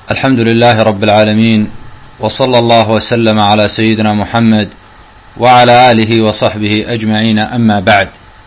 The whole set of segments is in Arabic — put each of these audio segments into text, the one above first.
الحمد لله رب العالمين، وصلى الله وسلم على سيدنا محمد وعلى آله وصحبه أجمعين. أما بعد،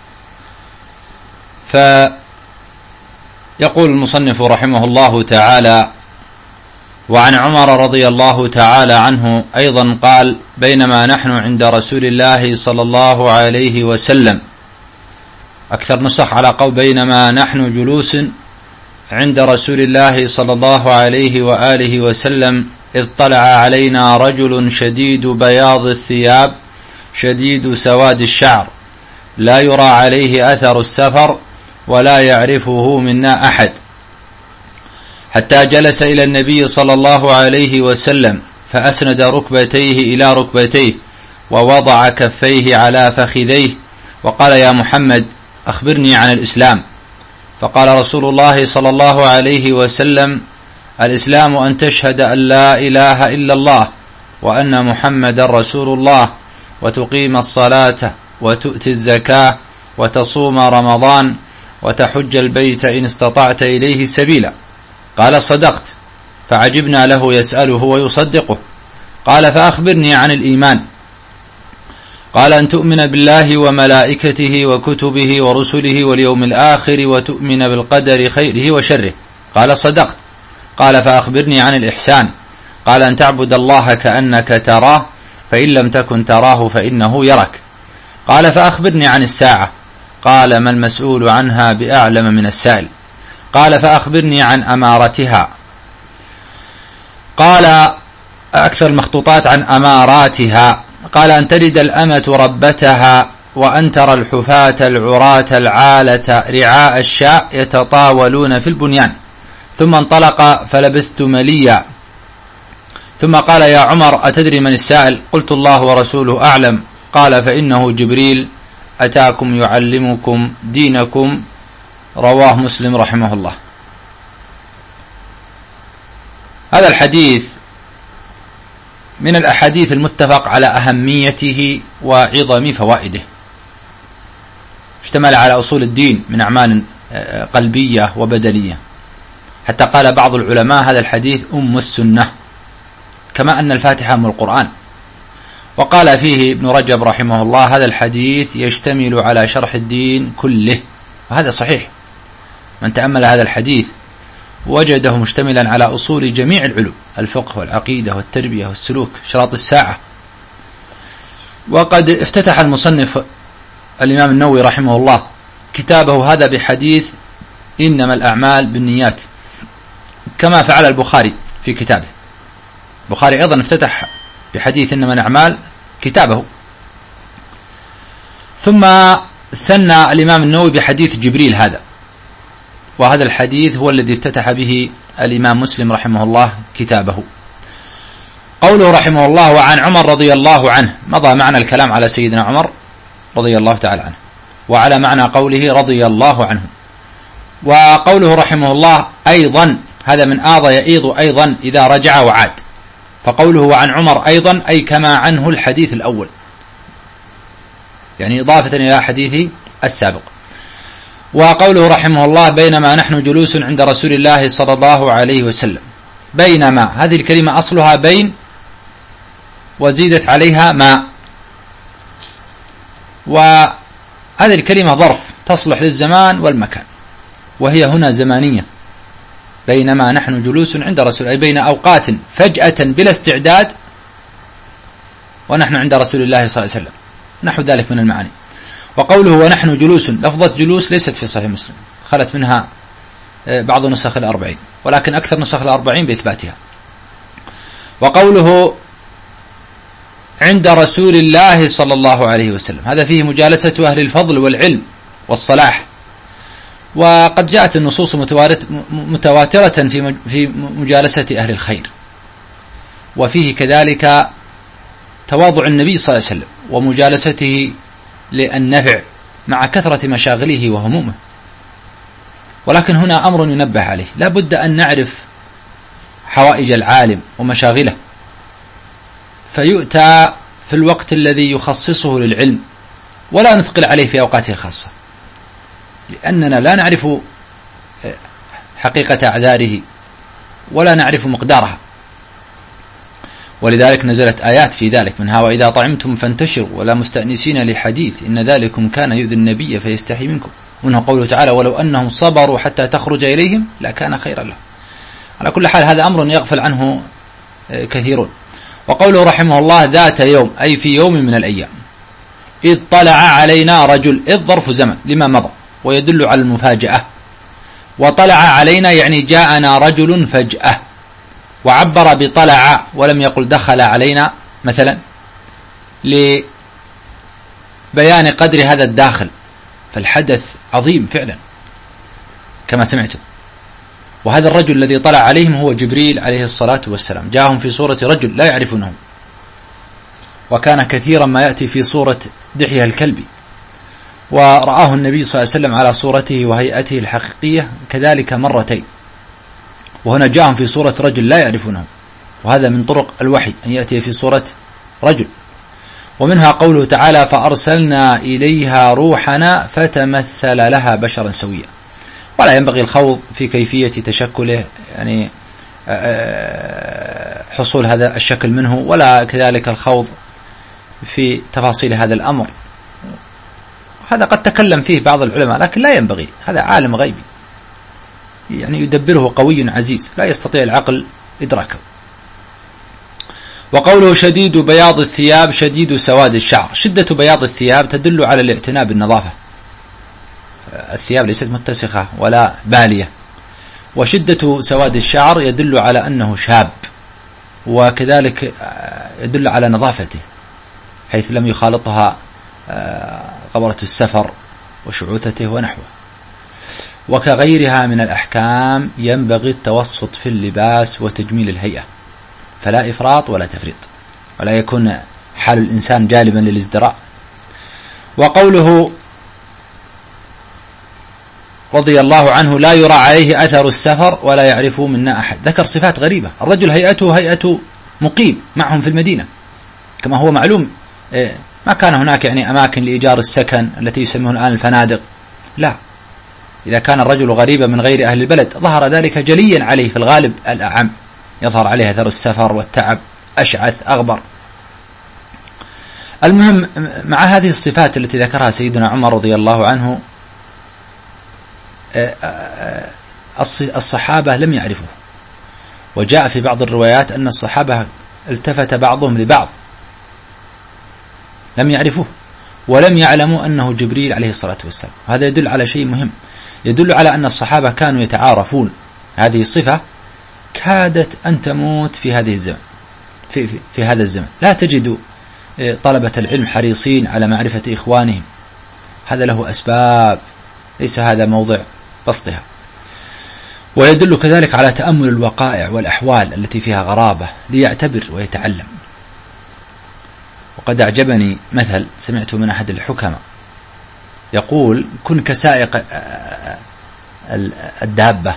فيقول المصنف رحمه الله تعالى: وعن عمر رضي الله تعالى عنه أيضا قال: بينما نحن عند رسول الله صلى الله عليه وسلم، أكثر نسخ على قول بينما نحن جلوس عند رسول الله صلى الله عليه وآله وسلم، إذ طلع علينا رجل شديد بياض الثياب شديد سواد الشعر، لا يرى عليه أثر السفر ولا يعرفه منا أحد، حتى جلس إلى النبي صلى الله عليه وسلم فأسند ركبتيه إلى ركبتيه ووضع كفيه على فخذيه وقال: يا محمد أخبرني عن الإسلام. فقال رسول الله صلى الله عليه وسلم: الإسلام أن تشهد أن لا إله إلا الله وأن محمد رسول الله، وتقيم الصلاة وتؤتي الزكاة وتصوم رمضان وتحج البيت إن استطعت إليه سبيلا. قال: صدقت. فعجبنا له يسأله ويصدقه. قال: فأخبرني عن الإيمان. قال: أن تؤمن بالله وملائكته وكتبه ورسله واليوم الآخر وتؤمن بالقدر خيره وشره. قال: صدقت. قال: فأخبرني عن الإحسان. قال: أن تعبد الله كأنك تراه، فإن لم تكن تراه فإنه يراك. قال: فأخبرني عن الساعة. قال: ما المسؤول عنها بأعلم من السائل. قال: فأخبرني عن أمارتها. قال: أكثر المخطوطات عن أماراتها. قال: أن تلد الأمة ربتها، وأن ترى الحفاة العراة العالة رعاء الشاء يتطاولون في البنيان. ثم انطلق فلبثت مليا، ثم قال: يا عمر أتدري من السائل؟ قلت: الله ورسوله أعلم. قال: فإنه جبريل أتاكم يعلمكم دينكم. رواه مسلم رحمه الله. هذا الحديث من الأحاديث المتفق على أهميته وعظم فوائده، اشتمل على أصول الدين من أعمال قلبية وبدنية، حتى قال بعض العلماء: هذا الحديث أم السنة، كما أن الفاتحة أم القرآن. وقال فيه ابن رجب رحمه الله: هذا الحديث يشتمل على شرح الدين كله. وهذا صحيح، من تأمل هذا الحديث وجده مشتملا على أصول جميع العلوم: الفقه والعقيدة والتربية والسلوك، شراط الساعة. وقد افتتح المصنف الإمام النووي رحمه الله كتابه هذا بحديث إنما الأعمال بالنيات، كما فعل البخاري في كتابه. البخاري أيضا افتتح بحديث إنما الأعمال كتابه. ثم ثنى الإمام النووي بحديث جبريل هذا، وهذا الحديث هو الذي افتتح به الإمام مسلم رحمه الله كتابه. قوله رحمه الله: وعن عمر رضي الله عنه، مضى معنا الكلام على سيدنا عمر رضي الله تعالى عنه، وعلى معنى قوله رضي الله عنه. وقوله رحمه الله أيضا، هذا من آضى يئيض أيضا إذا رجع وعاد، فقوله وعن عمر أيضا أي كما عنه الحديث الأول، يعني إضافة إلى حديثه السابق. وقوله رحمه الله: بينما نحن جلوس عند رسول الله صلى الله عليه وسلم. بينما، هذه الكلمة أصلها بين وزيدت عليها ما، وهذه الكلمة ظرف تصلح للزمان والمكان، وهي هنا زمانية. بينما نحن جلوس عند رسول، أي بين أوقات فجأة بلا استعداد ونحن عند رسول الله صلى الله عليه وسلم، نحو ذلك من المعاني. وقوله ونحن جلوس، لفظة جلوس ليست في صحيح مسلم، خلت منها بعض نسخ الأربعين، ولكن أكثر نسخ الأربعين بإثباتها. وقوله عند رسول الله صلى الله عليه وسلم، هذا فيه مجالسة أهل الفضل والعلم والصلاح. وقد جاءت النصوص متواترة في مجالسة أهل الخير، وفيه كذلك تواضع النبي صلى الله عليه وسلم ومجالسته للنفع مع كثرة مشاغله وهمومه. ولكن هنا أمر ينبه عليه: لا بد أن نعرف حوائج العالم ومشاغله، فيؤتى في الوقت الذي يخصصه للعلم، ولا نثقل عليه في أوقاته الخاصة، لأننا لا نعرف حقيقة أعذاره ولا نعرف مقدارها، ولذلك نزلت آيات في ذلك منها وإذا طعمتم فانتشروا ولا مستأنسين لحديث إن ذلكم كان يؤذي النبي فيستحي منكم، ومنه قوله تعالى ولو أنهم صبروا حتى تخرج إليهم لكان خيرا لهم. على كل حال هذا أمر يغفل عنه كثيرون. وقوله رحمه الله ذات يوم أي في يوم من الأيام، إذ طلع علينا رجل، إذ ظرف زمن لما مضى ويدل على المفاجأة، وطلع علينا يعني جاءنا رجل فجأة، وعبر بطلع ولم يقل دخل علينا مثلا لبيان قدر هذا الداخل، فالحدث عظيم فعلا كما سمعتم. وهذا الرجل الذي طلع عليهم هو جبريل عليه الصلاة والسلام، جاءهم في صورة رجل لا يعرفونه، وكان كثيرا ما يأتي في صورة دحية الكلبي، ورآه النبي صلى الله عليه وسلم على صورته وهيئته الحقيقية كذلك مرتين، وهنا جاءهم في صورة رجل لا يعرفونه، وهذا من طرق الوحي أن يأتي في صورة رجل. ومنها قوله تعالى فأرسلنا إليها روحنا فتمثل لها بشرا سويا، ولا ينبغي الخوض في كيفية تشكله، يعني حصول هذا الشكل منه، ولا كذلك الخوض في تفاصيل هذا الأمر، هذا قد تكلم فيه بعض العلماء لكن لا ينبغي، هذا عالم غيبي يعني يدبره قوي عزيز لا يستطيع العقل إدراكه. وقوله شديد بياض الثياب شديد سواد الشعر، شدة بياض الثياب تدل على الاعتناء بالنظافة، الثياب ليست متسخة ولا بالية، وشدة سواد الشعر يدل على أنه شاب، وكذلك يدل على نظافته حيث لم يخالطها قبرة السفر وشعوثته ونحوه. وكغيرها من الأحكام ينبغي التوسط في اللباس وتجميل الهيئة، فلا إفراط ولا تفريط، ولا يكون حال الإنسان جالبا للازدراء. وقوله رضي الله عنه لا يرى عليه أثر السفر ولا يعرفه منا أحد، ذكر صفات غريبة. الرجل هيئته هيئة مقيم معهم في المدينة كما هو معلوم، ما كان هناك يعني أماكن لإيجار السكن التي يسمونه الآن الفنادق، لا، إذا كان الرجل غريبا من غير أهل البلد ظهر ذلك جليا عليه في الغالب الأعم، يظهر عليه أثر السفر والتعب، أشعث أغبر. المهم مع هذه الصفات التي ذكرها سيدنا عمر رضي الله عنه الصحابة لم يعرفوه، وجاء في بعض الروايات أن الصحابة التفت بعضهم لبعض لم يعرفوه ولم يعلموا أنه جبريل عليه الصلاة والسلام. هذا يدل على شيء مهم، يدل على أن الصحابة كانوا يتعارفون. هذه الصفة كادت أن تموت في هذه الزمن، في هذا الزمن لا تجد طلبة العلم حريصين على معرفة إخوانهم، هذا له أسباب ليس هذا موضع بسطها. ويدل كذلك على تأمل الوقائع والأحوال التي فيها غرابة ليعتبر ويتعلم. وقد أعجبني مثل سمعته من أحد الحكماء يقول كن كسائق الدابة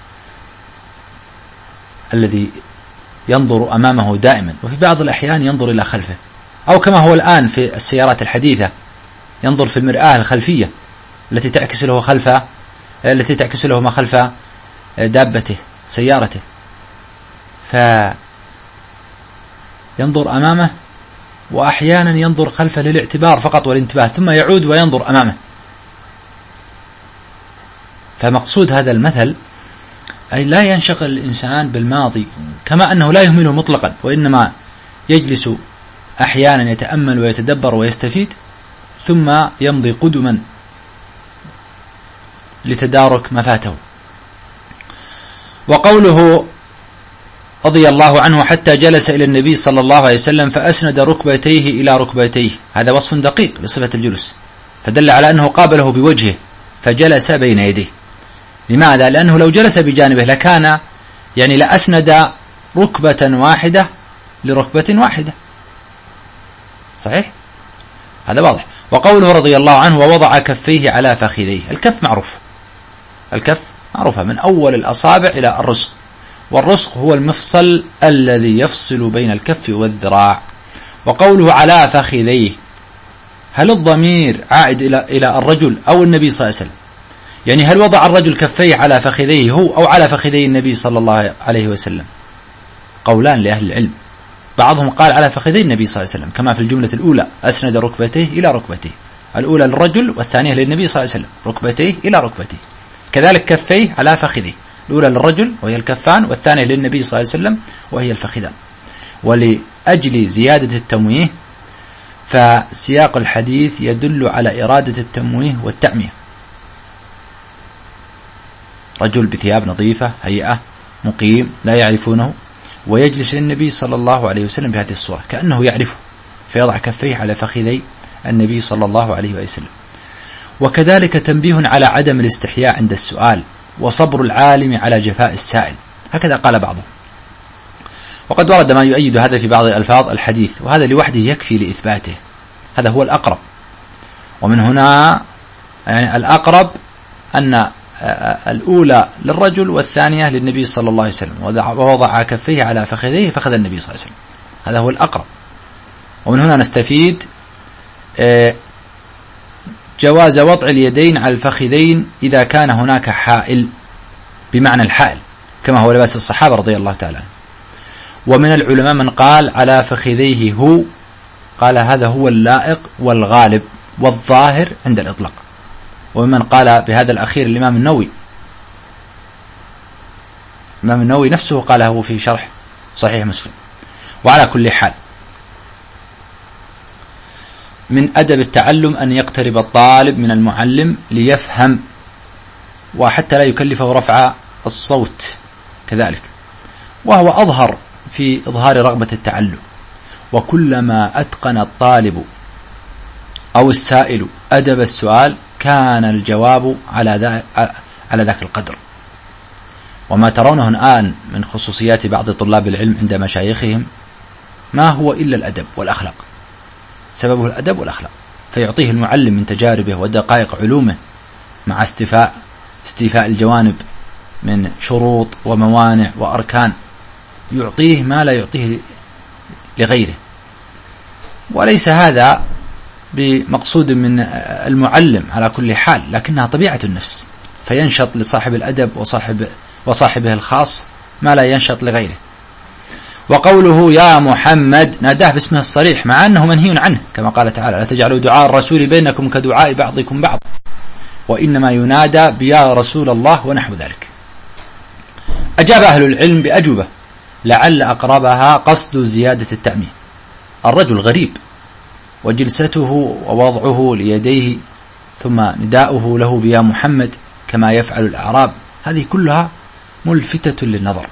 الذي ينظر أمامه دائما وفي بعض الأحيان ينظر إلى خلفه، أو كما هو الآن في السيارات الحديثة ينظر في المرآة الخلفية التي تعكس له ما خلف دابته سيارته، فينظر أمامه وأحيانا ينظر خلفه للاعتبار فقط والانتباه، ثم يعود وينظر أمامه. فمقصود هذا المثل أي لا ينشغل الإنسان بالماضي كما أنه لا يهمله مطلقا، وإنما يجلس أحيانا يتأمل ويتدبر ويستفيد، ثم يمضي قدما لتدارك ما فاته. وقوله رضي الله عنه حتى جلس إلى النبي صلى الله عليه وسلم فأسند ركبتيه إلى ركبتيه، هذا وصف دقيق لصفة الجلوس، فدل على أنه قابله بوجهه فجلس بين يديه. لماذا؟ لأنه لو جلس بجانبه لكان يعني لأسند ركبة واحدة لركبة واحدة، صحيح؟ هذا واضح. وقوله رضي الله عنه ووضع كفيه على فخذيه، الكف معروف، الكف معروفة من أول الأصابع إلى الرسغ، والرسغ هو المفصل الذي يفصل بين الكف والذراع. وقوله على فخذيه، هل الضمير عائد إلى الرجل أو النبي صلى الله عليه وسلم؟ يعني هل وضع الرجل كفيه على فخذيه هو أو على فخذي النبي صلى الله عليه وسلم؟ قولان لأهل العلم، بعضهم قال على فخذي النبي صلى الله عليه وسلم كما في الجملة الأولى أسند ركبتيه إلى ركبتيه، الأولى للرجل والثانية للنبي صلى الله عليه وسلم ركبتيه إلى ركبتيه، كذلك كفيه على فخذيه، الأولى للرجل وهي الكفان والثانية للنبي صلى الله عليه وسلم وهي الفخذان. ولأجل زيادة التمويه فسياق الحديث يدل على إرادة التمويه والتعمية. رجل بثياب نظيفة هيئة مقيم لا يعرفونه ويجلس للنبي صلى الله عليه وسلم بهذه الصورة كأنه يعرفه، فيضع كفيه على فخذي النبي صلى الله عليه وسلم. وكذلك تنبيه على عدم الاستحياء عند السؤال وصبر العالم على جفاء السائل، هكذا قال بعضهم. وقد ورد ما يؤيد هذا في بعض الألفاظ الحديث، وهذا لوحده يكفي لإثباته، هذا هو الأقرب. ومن هنا يعني الأقرب أن الأولى للرجل والثانية للنبي صلى الله عليه وسلم، ووضع كفيه على فخذيه فخذ النبي صلى الله عليه وسلم، هذا هو الأقرب. ومن هنا نستفيد جواز وضع اليدين على الفخذين إذا كان هناك حائل، بمعنى الحائل كما هو لباس الصحابة رضي الله تعالى عنهم. ومن العلماء من قال على فخذيه هو، قال هذا هو اللائق والغالب والظاهر عند الإطلاق. ومن قال بهذا الأخير الإمام النووي، الإمام النووي نفسه قاله في شرح صحيح مسلم. وعلى كل حال من أدب التعلم أن يقترب الطالب من المعلم ليفهم، وحتى لا يكلفه رفع الصوت كذلك، وهو أظهر في إظهار رغبة التعلم. وكلما أتقن الطالب أو السائل أدب السؤال كان الجواب على ذاك القدر. وما ترونه الآن من خصوصيات بعض طلاب العلم عند مشايخهم ما هو إلا الأدب والأخلاق، سببه الأدب والأخلاق، فيعطيه المعلم من تجاربه ودقائق علومه مع استيفاء الجوانب من شروط وموانع وأركان، يعطيه ما لا يعطيه لغيره. وليس هذا بمقصود من المعلم على كل حال، لكنها طبيعة النفس، فينشط لصاحب الأدب وصاحبه الخاص ما لا ينشط لغيره. وقوله يا محمد ناداه باسمه الصريح مع أنه منهي عنه، كما قال تعالى لا تجعلوا دعاء الرسول بينكم كدعاء بعضكم بعض، وإنما ينادى بيا رسول الله ونحو ذلك. أجاب أهل العلم بأجوبة لعل أقربها قصد زيادة التعميم. الرجل غريب وجلسته ووضعه ليديه ثم نداؤه له بيا محمد كما يفعل الأعراب، هذه كلها ملفتة للنظر،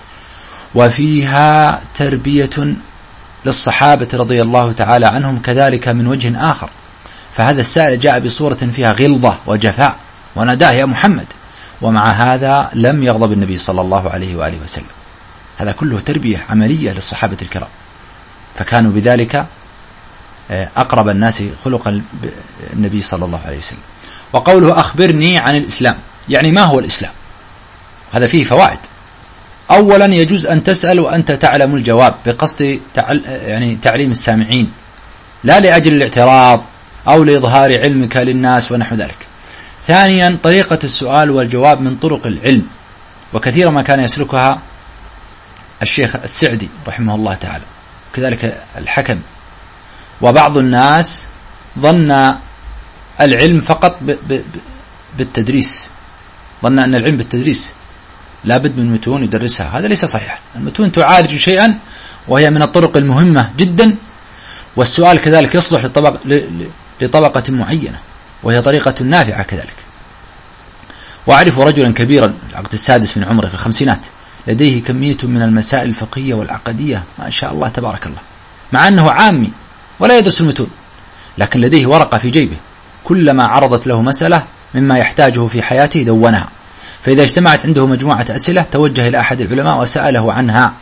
وفيها تربية للصحابة رضي الله تعالى عنهم كذلك من وجه آخر. فهذا السائل جاء بصورة فيها غلظة وجفاء وناداه يا محمد، ومع هذا لم يغضب النبي صلى الله عليه وآله وسلم. هذا كله تربية عملية للصحابة الكرام، فكانوا بذلك أقرب الناس خلقا النبي صلى الله عليه وسلم. وقوله أخبرني عن الإسلام، يعني ما هو الإسلام؟ هذا فيه فوائد. أولا يجوز أن تسأل وأنت تعلم الجواب بقصد يعني تعليم السامعين، لا لأجل الاعتراض أو لإظهار علمك للناس ونحو ذلك. ثانيا طريقة السؤال والجواب من طرق العلم، وكثيرا ما كان يسلكها الشيخ السعدي رحمه الله تعالى، كذلك الحكم. وبعض الناس ظن العلم فقط بالتدريس، ظن أن العلم بالتدريس لا بد من متون يدرسها، هذا ليس صحيح. المتون تعالج شيئا وهي من الطرق المهمة جدا، والسؤال كذلك يصلح لطبقة معينة وهي طريقة نافعة كذلك. وأعرف رجلا كبيرا العقد السادس من عمره في الخمسينات لديه كمية من المسائل الفقهية والعقدية ما شاء الله تبارك الله، مع أنه عامي ولا يدرس المتون، لكن لديه ورقة في جيبه كلما عرضت له مسألة مما يحتاجه في حياته دونها، فإذا اجتمعت عنده مجموعة أسئلة توجه إلى أحد العلماء وسأله عنها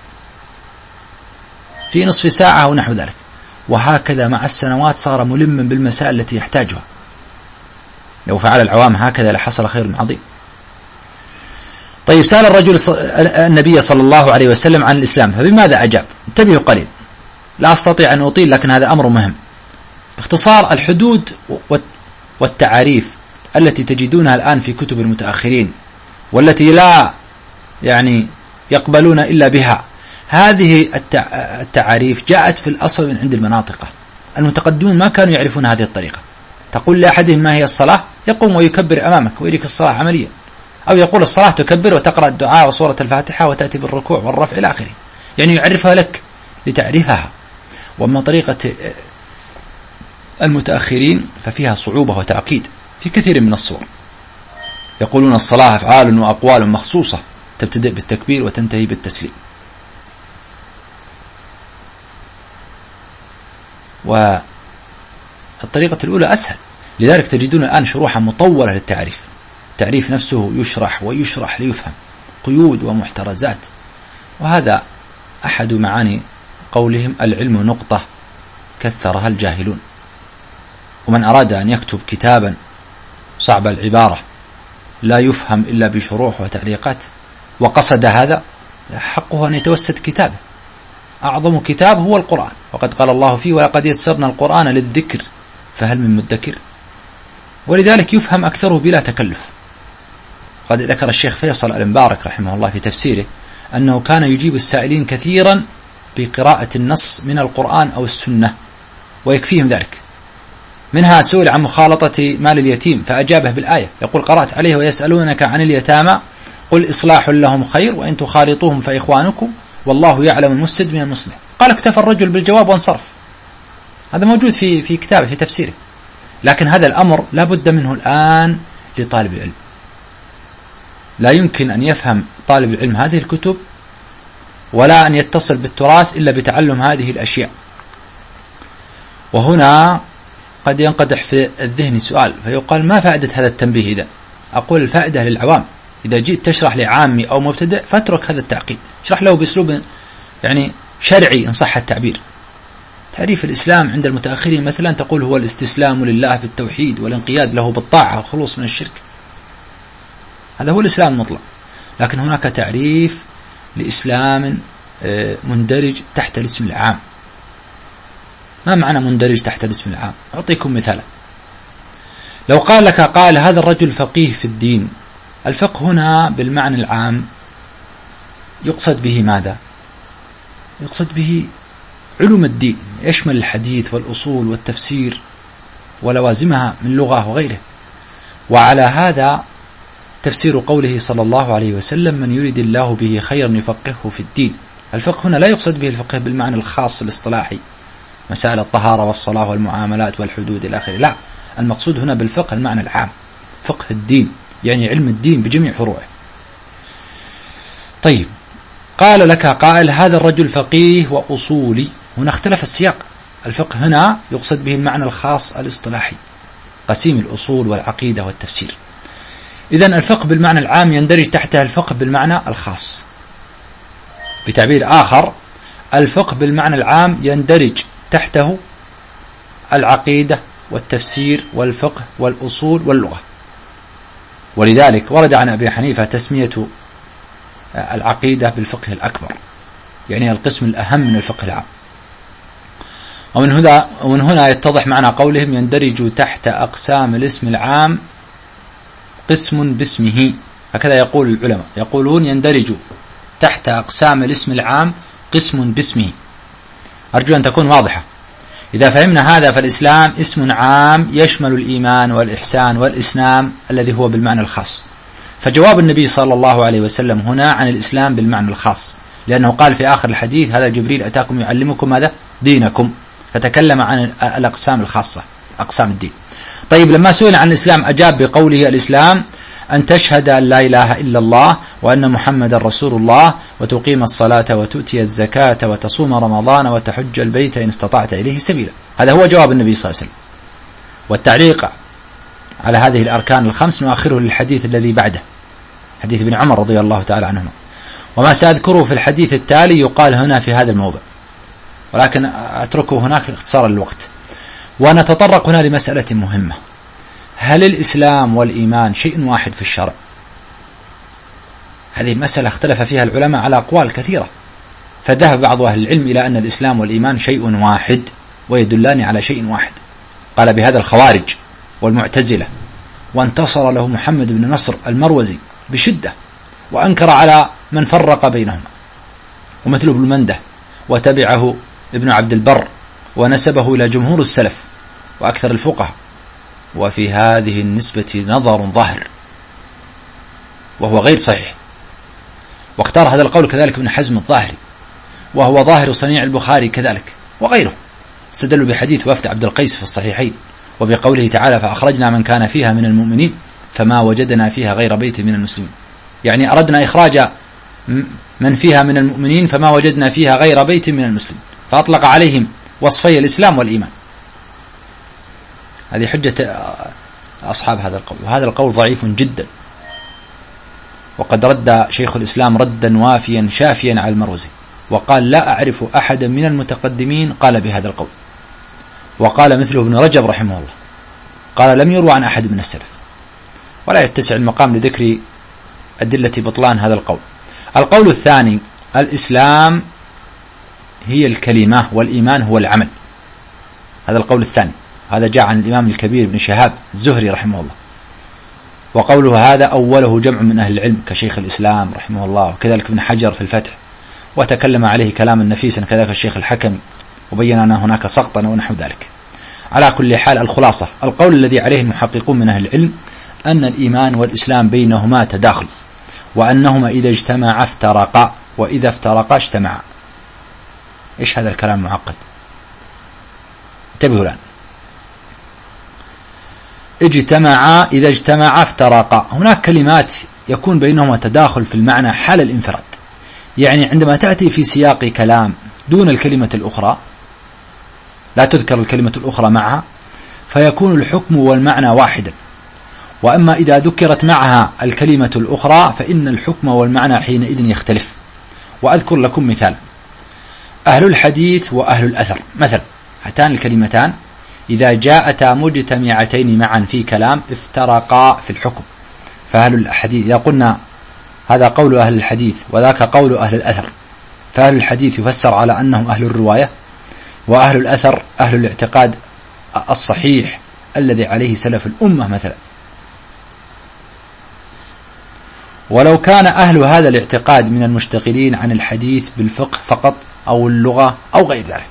في نصف ساعة أو نحو ذلك. وهكذا مع السنوات صار ملما بالمسائل التي يحتاجها. لو فعل العوام هكذا لحصل خير عظيم. طيب سأل الرجل النبي صلى الله عليه وسلم عن الإسلام، فبماذا أجاب؟ انتبهوا قليل، لا أستطيع أن أطيل لكن هذا أمر مهم. باختصار الحدود والتعاريف التي تجدونها الآن في كتب المتأخرين والتي لا يقبلون إلا بها، هذه التعاريف جاءت في الأصل من عند المناطق. المتقدمون ما كانوا يعرفون هذه الطريقة. تقول لأحدهم ما هي الصلاة، يقوم ويكبر أمامك ويريك الصلاة عمليا، أو يقول الصلاة تكبر وتقرأ الدعاء وسورة الفاتحة وتأتي بالركوع والرفع إلى آخره، يعرفها لك لتعرفها. وأما طريقة المتأخرين ففيها صعوبة وتعقيد في كثير من الصور. يقولون الصلاة أفعال وأقوال مخصوصة تبتدئ بالتكبير وتنتهي بالتسليم. والطريقة الأولى أسهل، لذلك تجدون الآن شروحا مطولة للتعريف. التعريف نفسه يشرح ويشرح ليفهم، قيود ومحترزات. وهذا أحد معاني قولهم العلم نقطة كثرها الجاهلون. ومن أراد أن يكتب كتابا صعب العبارة لا يفهم إلا بشروح وتعليقات وقصد هذا، حقه أن يتوسد كتابه. أعظم كتاب هو القرآن، وقد قال الله فيه ولقد يسرنا القرآن للذكر فهل من مدكر. ولذلك يفهم أكثره بلا تكلف. قد ذكر الشيخ فيصل المبارك رحمه الله في تفسيره أنه كان يجيب السائلين كثيرا بقراءة النص من القرآن أو السنة ويكفيهم ذلك. منها سئل عن مخالطة مال اليتيم فأجابه بالآية، يقول قرأت عليه ويسألونك عن اليتامى قل إصلاح لهم خير وإن تخالطوهم فإخوانكم والله يعلم المفسد من المصلح. قال اكتفى الرجل بالجواب وانصرف. هذا موجود في كتابه في تفسيره. لكن هذا الأمر لا بد منه الآن لطالب العلم. لا يمكن أن يفهم طالب العلم هذه الكتب ولا أن يتصل بالتراث إلا بتعلم هذه الأشياء. وهنا قد ينقدح في الذهن سؤال فيقال ما فائدة هذا التنبيه؟ إذا أقول الفائدة للعوام، إذا جيت تشرح لعامي أو مبتدئ فاترك هذا التعقيد، اشرح له بأسلوب شرعي إن صح التعبير. تعريف الإسلام عند المتأخرين مثلا تقول هو الاستسلام لله بالتوحيد والانقياد له بالطاعة والخلوص من الشرك، هذا هو الإسلام المطلق. لكن هناك تعريف لإسلام مندرج تحت الاسم العام. ما معنى مندرج تحت الاسم العام؟ أعطيكم مثالا. لو قال لك قال هذا الرجل فقيه في الدين، الفقه هنا بالمعنى العام يقصد به ماذا؟ يقصد به علوم الدين، يشمل الحديث والأصول والتفسير ولوازمها من لغة وغيره. وعلى هذا تفسير قوله صلى الله عليه وسلم من يريد الله به خيرا يفقهه في الدين. الفقه هنا لا يقصد به الفقه بالمعنى الخاص الاصطلاحي، مسائل الطهارة والصلاة والمعاملات والحدود إلى آخره، لا، المقصود هنا بالفقه المعنى العام، فقه الدين، يعني علم الدين بجميع فروعه. طيب، قال لك قائل هذا الرجل فقيه وأصولي، هنا اختلف السياق. الفقه هنا يقصد به المعنى الخاص الاصطلاحي، قسيم الأصول والعقيدة والتفسير. إذن الفقه بالمعنى العام يندرج تحته الفقه بالمعنى الخاص. بتعبير آخر، الفقه بالمعنى العام يندرج تحته العقيدة والتفسير والفقه والأصول واللغة. ولذلك ورد عن أبي حنيفة تسمية العقيدة بالفقه الأكبر، يعني القسم الأهم من الفقه العام. ومن هنا يتضح معنى قولهم يندرج تحت أقسام الاسم العام قسم باسمه، هكذا يقول العلماء، يقولون يندرج تحت أقسام الاسم العام قسم باسمه. أرجو أن تكون واضحة. إذا فهمنا هذا فالإسلام اسم عام يشمل الإيمان والإحسان والإسلام الذي هو بالمعنى الخاص. فجواب النبي صلى الله عليه وسلم هنا عن الإسلام بالمعنى الخاص، لأنه قال في آخر الحديث هذا جبريل أتاكم يعلمكم ماذا؟ دينكم، فتكلم عن الأقسام الخاصة، أقسام الدين. طيب، لما سئل عن الإسلام أجاب بقوله الإسلام أن تشهد أن لا إله إلا الله وأن محمد رسول الله وتقيم الصلاة وتؤتي الزكاة وتصوم رمضان وتحج البيت إن استطعت إليه سبيلا. هذا هو جواب النبي صلى الله عليه وسلم. والتعليق على هذه الأركان الخمس نؤخره للحديث الذي بعده، حديث ابن عمر رضي الله تعالى عنهما. وما سأذكره في الحديث التالي يقال هنا في هذا الموضع، ولكن أتركه هناك لاختصار الوقت. ونتطرق هنا لمسألة مهمة: هل الإسلام والإيمان شيء واحد في الشرع؟ هذه مسألة اختلف فيها العلماء على أقوال كثيرة، فذهب بعض أهل العلم إلى أن الإسلام والإيمان شيء واحد ويدلان على شيء واحد. قال بهذا الخوارج والمعتزلة وانتصر له محمد بن نصر المروزي بشدة، وأنكر على من فرق بينهما، ومثله ابن منده، وتبعه ابن عبد البر، ونسبه إلى جمهور السلف وأكثر الفقهاء. وفي هذه النسبة نظر ظاهر وهو غير صحيح، واختار هذا القول كذلك ابن حزم الظاهري، وهو ظاهر صنيع البخاري كذلك وغيره. استدلوا بحديث وفد عبد القيس في الصحيحين، وبقوله تعالى: فأخرجنا من كان فيها من المؤمنين فما وجدنا فيها غير بيت من المسلمين، يعني أردنا إخراج من فيها من المؤمنين فما وجدنا فيها غير بيت من المسلمين، فأطلق عليهم وصفي الإسلام والإيمان. هذه حجة أصحاب هذا القول، وهذا القول ضعيف جدا، وقد رد شيخ الإسلام ردا وافيا شافيا على المروزي، وقال: لا أعرف أحدا من المتقدمين قال بهذا القول. وقال مثله ابن رجب رحمه الله، قال: لم يروى عن أحد من السلف. ولا يتسع المقام لذكر أدلة بطلان هذا القول. القول الثاني: الإسلام هي الكلمة والإيمان هو العمل. هذا القول الثاني، هذا جاء عن الإمام الكبير ابن شهاب الزهري رحمه الله. وقوله هذا أوله جمع من أهل العلم كشيخ الإسلام رحمه الله، وكذلك ابن حجر في الفتح، وتكلم عليه كلاما نفيسا كذلك الشيخ الحكم، وبين أن هناك سقطا ونحو ذلك. على كل حال، الخلاصة: القول الذي عليه المحققون من أهل العلم أن الإيمان والإسلام بينهما تداخل، وأنهما إذا اجتمعا افترقا، وإذا افترقا اجتمعا. إيش هذا الكلام معقد؟ انتبهوا الآن. اجتمعا، إذا اجتمعا افترقا. هناك كلمات يكون بينهما تداخل في المعنى حال الانفراد، يعني عندما تأتي في سياق كلام دون الكلمة الأخرى، لا تذكر الكلمة الأخرى معها، فيكون الحكم والمعنى واحدا. وأما إذا ذكرت معها الكلمة الأخرى فإن الحكم والمعنى حينئذ يختلف. وأذكر لكم مثال: أهل الحديث وأهل الأثر مثلا، هاتان الكلمتان إذا جاءتا مجتمعتين معا في كلام افترقا في الحكم. فأهل الحديث إذا قلنا هذا قول أهل الحديث وذاك قول أهل الأثر، فأهل الحديث يفسر على أنهم أهل الرواية، وأهل الأثر أهل الاعتقاد الصحيح الذي عليه سلف الأمة مثلا. ولو كان أهل هذا الاعتقاد من المشتغلين عن الحديث بالفقه فقط أو اللغة أو غير ذلك.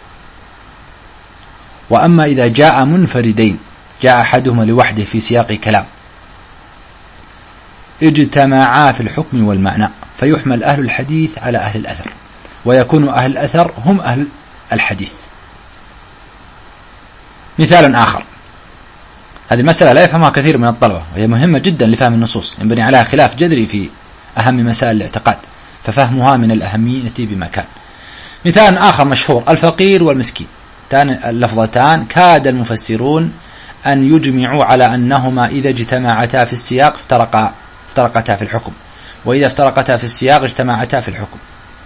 وأما إذا جاء منفردين، جاء أحدهما لوحده في سياق كلام، اجتمعا في الحكم والمعنى، فيحمل أهل الحديث على أهل الأثر، ويكون أهل الأثر هم أهل الحديث. مثال آخر، هذه المسألة لا يفهمها كثير من الطلبة، وهي مهمة جدا لفهم النصوص، ينبني عليها خلاف جذري في أهم مسائل الاعتقاد، ففهمها من الأهمية بمكان. مثال آخر مشهور: الفقير والمسكين، اللفظتان كاد المفسرون أن يجمعوا على أنهما إذا اجتمعتا في السياق افترقتا في الحكم، وإذا افترقتا في السياق اجتمعتا في الحكم.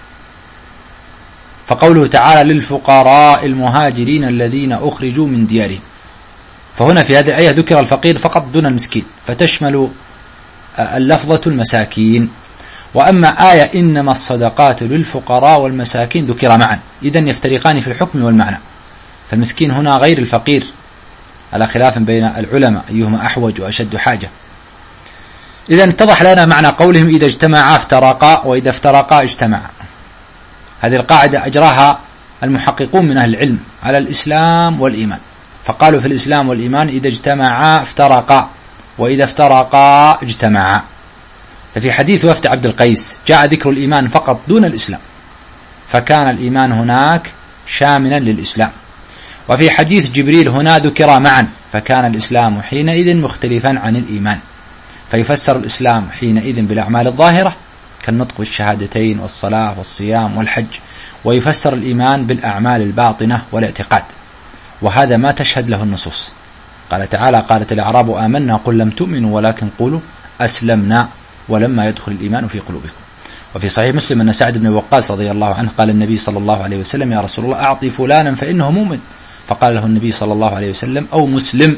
فقوله تعالى: للفقراء المهاجرين الذين أخرجوا من ديارهم، فهنا في هذه الآية ذكر الفقير فقط دون المسكين، فتشمل اللفظة المساكين. وأما آية إنما الصدقات للفقراء والمساكين ذكر معا، إذن يفترقان في الحكم والمعنى، فالمسكين هنا غير الفقير، على خلاف بين العلماء أيهما أحوج وأشد حاجة. إذن اتضح لنا معنى قولهم إذا اجتمعا افترقا، وإذا افترقا اجتمعا. هذه القاعدة أجراها المحققون من أهل العلم على الإسلام والإيمان، فقالوا في الإسلام والإيمان إذا اجتمعا افترقا، وإذا افترقا اجتمعا. ففي حديث وفد عبد القيس جاء ذكر الإيمان فقط دون الإسلام، فكان الإيمان هناك شاملا للإسلام. وفي حديث جبريل هنا ذكر معا، فكان الإسلام حينئذ مختلفا عن الإيمان، فيفسر الإسلام حينئذ بالأعمال الظاهرة كالنطق بالشهادتين والصلاة والصيام والحج، ويفسر الإيمان بالأعمال الباطنة والاعتقاد، وهذا ما تشهد له النصوص. قال تعالى: قالت الأعراب آمنا قل لم تؤمنوا ولكن قولوا أسلمنا ولما يدخل الإيمان في قلوبكم. وفي صحيح مسلم أن سعد بن وقاص رضي الله عنه قال النبي صلى الله عليه وسلم: يا رسول الله أعطي فلانا فإنه مؤمن، فقال له النبي صلى الله عليه وسلم: أو مسلم.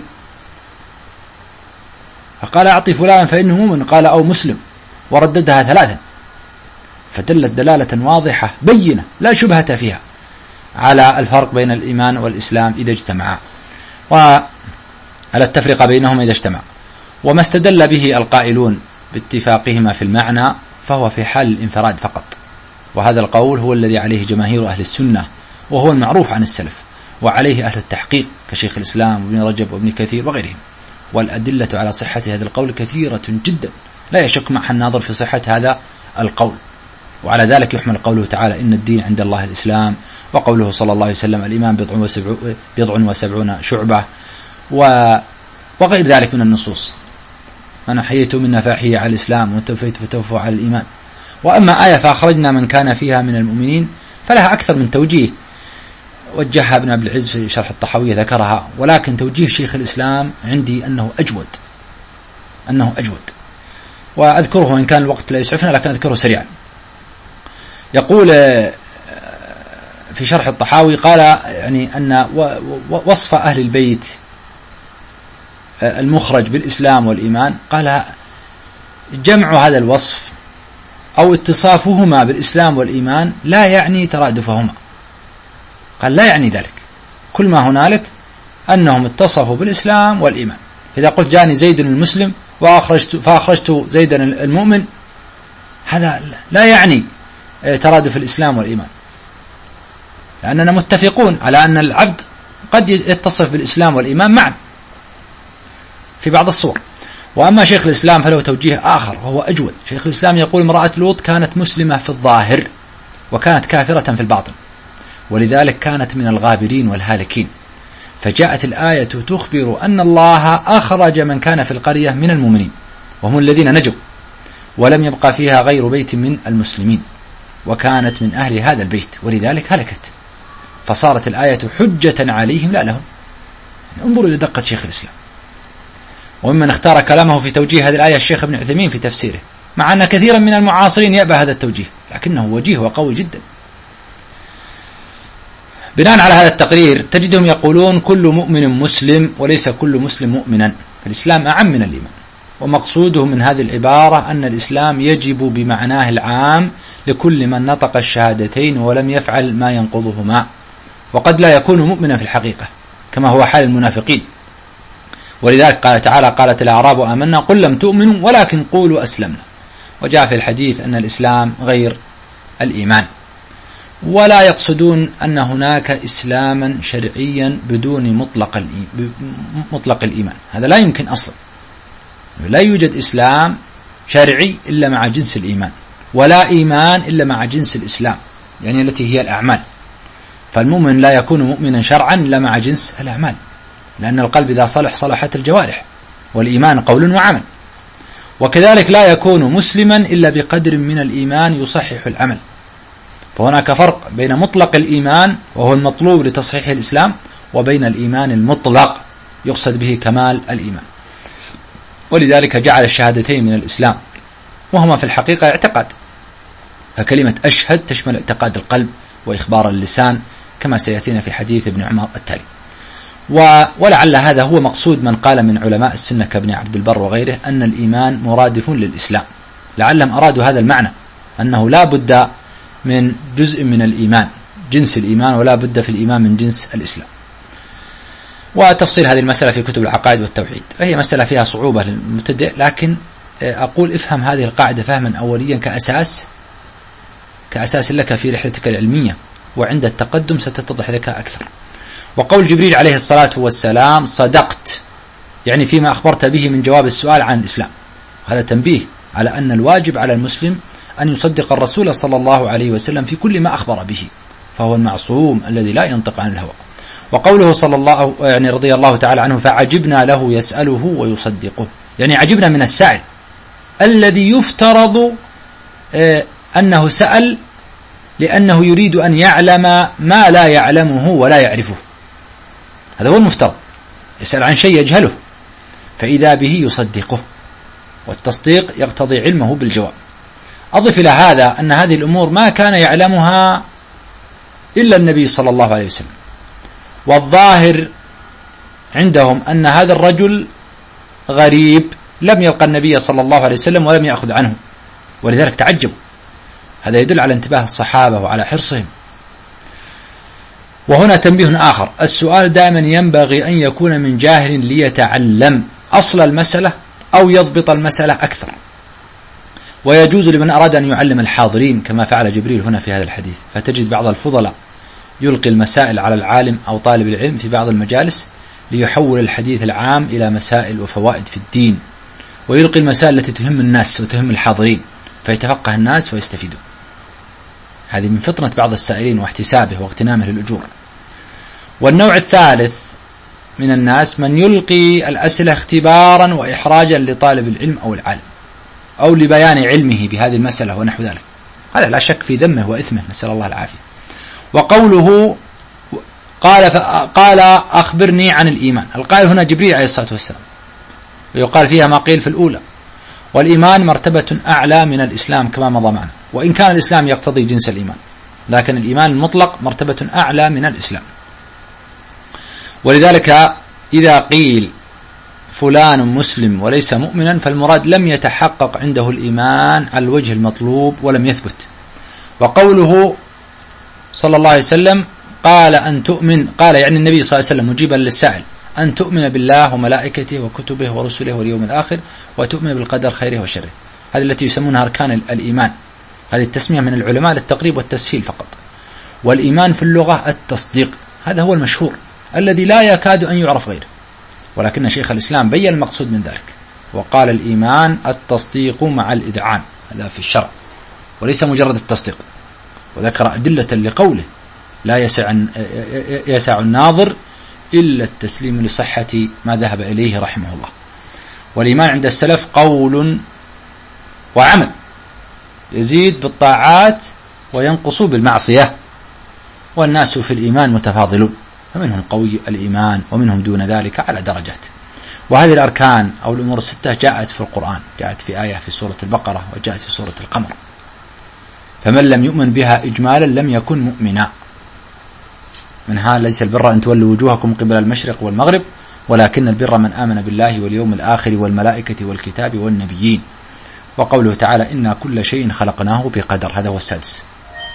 فقال: أعطي فلانا فإنه مؤمن، قال: أو مسلم، ورددها ثلاثا، فدلت دلالة واضحة بينة لا شبهة فيها على الفرق بين الإيمان والإسلام إذا اجتمعا، وعلى التفرقة بينهما إذا اجتمعا. وما استدل به القائلون باتفاقهما في المعنى فهو في حال الانفراد فقط، وهذا القول هو الذي عليه جماهير أهل السنة، وهو المعروف عن السلف، وعليه أهل التحقيق كشيخ الإسلام وابن رجب وابن كثير وغيرهم. والأدلة على صحة هذا القول كثيرة جدا، لا يشك معها الناظر في صحة هذا القول. وعلى ذلك يحمل قوله تعالى إن الدين عند الله الإسلام، وقوله صلى الله عليه وسلم الإيمان 70 شعبة، وغير ذلك من النصوص. أنا حييت منا فأحيي على الإسلام وتوفيت فتوفوا على الإيمان. وأما آية فأخرجنا من كان فيها من المؤمنين فلها أكثر من توجيه، وجهها ابن عبد العز في شرح الطحاوية ذكرها، ولكن توجيه شيخ الإسلام عندي أنه أجود، وأذكره وإن كان الوقت لا يسعفنا لكن أذكره سريعا. يقول في شرح الطحاوي قال يعني أن وصف أهل البيت المخرج بالإسلام والإيمان، قال جمع هذا الوصف أو اتصافهما بالإسلام والإيمان لا يعني ترادفهما، قال لا يعني ذلك، كل ما هنالك أنهم اتصفوا بالإسلام والإيمان. إذا قلت جاني زيد المسلم فأخرجت زيدا المؤمن، هذا لا يعني ترادف الإسلام والإيمان، لأننا متفقون على أن العبد قد يتصف بالإسلام والإيمان معا في بعض الصور. وأما شيخ الإسلام فله توجيه آخر وهو أجود. شيخ الإسلام يقول امرأة لوط كانت مسلمة في الظاهر وكانت كافرة في الباطن، ولذلك كانت من الغابرين والهالكين، فجاءت الآية تخبر أن الله أخرج من كان في القرية من المؤمنين وهم الذين نجوا، ولم يبقى فيها غير بيت من المسلمين، وكانت من أهل هذا البيت ولذلك هلكت، فصارت الآية حجة عليهم لا لهم. انظروا إلى دقة شيخ الإسلام. وممن اختار كلامه في توجيه هذه الآية الشيخ ابن عثيمين في تفسيره، مع أن كثيرا من المعاصرين يأبى هذا التوجيه، لكنه وجيه وقوي جدا. بناء على هذا التقرير تجدهم يقولون كل مؤمن مسلم وليس كل مسلم مؤمنا، فالإسلام أعم من الإيمان، ومقصوده من هذه العبارة أن الإسلام يجب بمعناه العام لكل من نطق الشهادتين ولم يفعل ما ينقضهما، وقد لا يكون مؤمنا في الحقيقة كما هو حال المنافقين. ولذلك قال تعالى قالت الأعراب آمنا قل لم تؤمنوا ولكن قولوا أسلمنا. وجاء في الحديث أن الإسلام غير الإيمان، ولا يقصدون أن هناك إسلاما شرعيا بدون مطلق الإيمان، هذا لا يمكن أصلا. لا يوجد إسلام شرعي إلا مع جنس الإيمان، ولا إيمان إلا مع جنس الإسلام، يعني التي هي الأعمال. فالمؤمن لا يكون مؤمنا شرعا إلا مع جنس الأعمال، لأن القلب إذا صلح صلحت الجوارح، والإيمان قول وعمل. وكذلك لا يكون مسلما إلا بقدر من الإيمان يصحح العمل. فهناك فرق بين مطلق الإيمان وهو المطلوب لتصحيح الإسلام، وبين الإيمان المطلق يقصد به كمال الإيمان. ولذلك جعل الشهادتين من الإسلام، وهما في الحقيقة اعتقاد، فكلمة أشهد تشمل اعتقاد القلب وإخبار اللسان كما سيأتينا في حديث ابن عمر التالي. ولعل هذا هو مقصود من قال من علماء السنة كابن عبد البر وغيره أن الإيمان مرادف للإسلام، لعلهم أرادوا هذا المعنى، أنه لا بد من جزء من الإيمان جنس الإيمان، ولا بد في الإيمان من جنس الإسلام. وتفصيل هذه المسألة في كتب العقائد والتوحيد، فهي مسألة فيها صعوبة للمبتدئ، لكن أقول افهم هذه القاعدة فهما أوليا كأساس لك في رحلتك العلمية، وعند التقدم ستتضح لك أكثر. وقول جبريل عليه الصلاة والسلام صدقت، يعني فيما أخبرت به من جواب السؤال عن الإسلام. هذا تنبيه على أن الواجب على المسلم أن يصدق الرسول صلى الله عليه وسلم في كل ما أخبر به، فهو المعصوم الذي لا ينطق عن الهوى. وقوله صلى الله يعني رضي الله تعالى عنه فعجبنا له يسأله ويصدقه، يعني عجبنا من السائل الذي يفترض أنه سأل لأنه يريد أن يعلم ما لا يعلمه ولا يعرفه، هذا هو المفترض، يسأل عن شيء يجهله فإذا به يصدقه، والتصديق يقتضي علمه بالجواب. أضف إلى هذا أن هذه الأمور ما كان يعلمها إلا النبي صلى الله عليه وسلم، والظاهر عندهم أن هذا الرجل غريب لم يلقى النبي صلى الله عليه وسلم ولم يأخذ عنه، ولذلك تعجبوا. هذا يدل على انتباه الصحابة وعلى حرصهم. وهنا تنبيه آخر، السؤال دائما ينبغي أن يكون من جاهل ليتعلم أصل المسألة أو يضبط المسألة أكثر. ويجوز لمن أراد أن يعلم الحاضرين كما فعل جبريل هنا في هذا الحديث، فتجد بعض الفضلاء يلقي المسائل على العالم أو طالب العلم في بعض المجالس ليحول الحديث العام إلى مسائل وفوائد في الدين، ويلقي المسائل التي تهم الناس وتهم الحاضرين فيتفقه الناس ويستفيدوا. هذه من فطنة بعض السائلين واحتسابه واغتنامه للأجور. والنوع الثالث من الناس من يلقي الأسئلة اختبارا وإحراجا لطالب العلم أو العالم أو لبيان علمه بهذه المسألة ونحو ذلك، هذا لا شك في ذمه وإثمه، نسأل الله العافية. وقوله قال أخبرني عن الإيمان، القائل هنا جبريل عليه الصلاة والسلام، ويقال فيها ما قيل في الأولى. والإيمان مرتبة أعلى من الإسلام كما مضى معنا، وإن كان الإسلام يقتضي جنس الإيمان، لكن الإيمان المطلق مرتبة أعلى من الإسلام. ولذلك إذا قيل فلان مسلم وليس مؤمنا فالمراد لم يتحقق عنده الإيمان على الوجه المطلوب ولم يثبت. وقوله صلى الله عليه وسلم قال أن تؤمن، قال يعني النبي صلى الله عليه وسلم مجيبا للسائل، أن تؤمن بالله وملائكته وكتبه ورسله واليوم الآخر وتؤمن بالقدر خيره وشره. هذه التي يسمونها أركان الإيمان، هذه التسمية من العلماء للتقريب والتسهيل فقط. والإيمان في اللغة التصديق، هذا هو المشهور الذي لا يكاد أن يعرف غيره، ولكن شيخ الإسلام بين المقصود من ذلك وقال الإيمان التصديق مع الإذعان، هذا في الشرع وليس مجرد التصديق، وذكر أدلة لقوله لا يسع الناظر إلا التسليم لصحة ما ذهب إليه رحمه الله. والإيمان عند السلف قول وعمل، يزيد بالطاعات وينقص بالمعصية، والناس في الإيمان متفاضلون، فمنهم قوي الإيمان ومنهم دون ذلك على درجات. وهذه الأركان أو الأمور الستة جاءت في القرآن، جاءت في آية في سورة البقرة وجاءت في سورة القمر، فمن لم يؤمن بها إجمالا لم يكن مؤمنا. منها ليس البر أن تولوا وجوهكم قبل المشرق والمغرب ولكن البر من آمن بالله واليوم الآخر والملائكة والكتاب والنبيين. وقوله تعالى إنا كل شيء خلقناه بقدر، هذا هو السادس.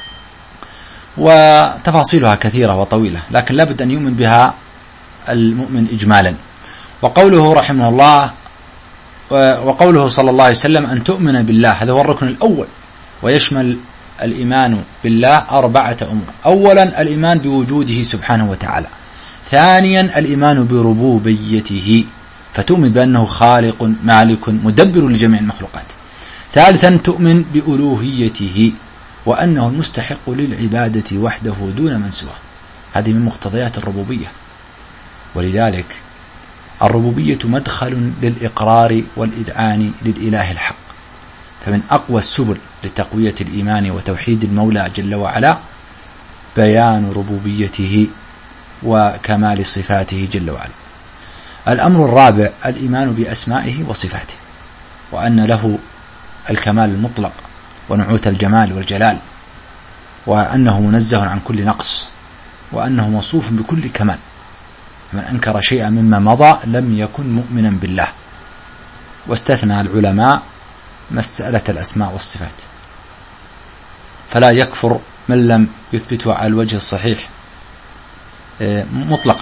وتفاصيلها كثيرة وطويلة، لكن لابد أن يؤمن بها المؤمن إجمالا. وقوله رحمه الله وقوله صلى الله عليه وسلم أن تؤمن بالله، هذا هو الركن الأول، ويشمل الإيمان بالله 4 أمور. أولا الإيمان بوجوده سبحانه وتعالى، ثانيا الإيمان بربوبيته فتؤمن بأنه خالق مالك مدبر لجميع المخلوقات، ثالثا تؤمن بألوهيته وأنه المستحق للعبادة وحده دون من سواه، هذه من مقتضيات الربوبية. ولذلك الربوبية مدخل للإقرار والإذعان للإله الحق، فمن أقوى السبل لتقوية الإيمان وتوحيد المولى جل وعلا بيان ربوبيته وكمال صفاته جل وعلا. الأمر الرابع الإيمان بأسمائه وصفاته، وأن له الكمال المطلق ونعوت الجمال والجلال، وأنه منزه عن كل نقص، وأنه موصوف بكل كمال. من أنكر شيئا مما مضى لم يكن مؤمنا بالله. واستثنى العلماء مسألة الأسماء والصفات، فلا يكفر من لم يثبتها على الوجه الصحيح مطلقا،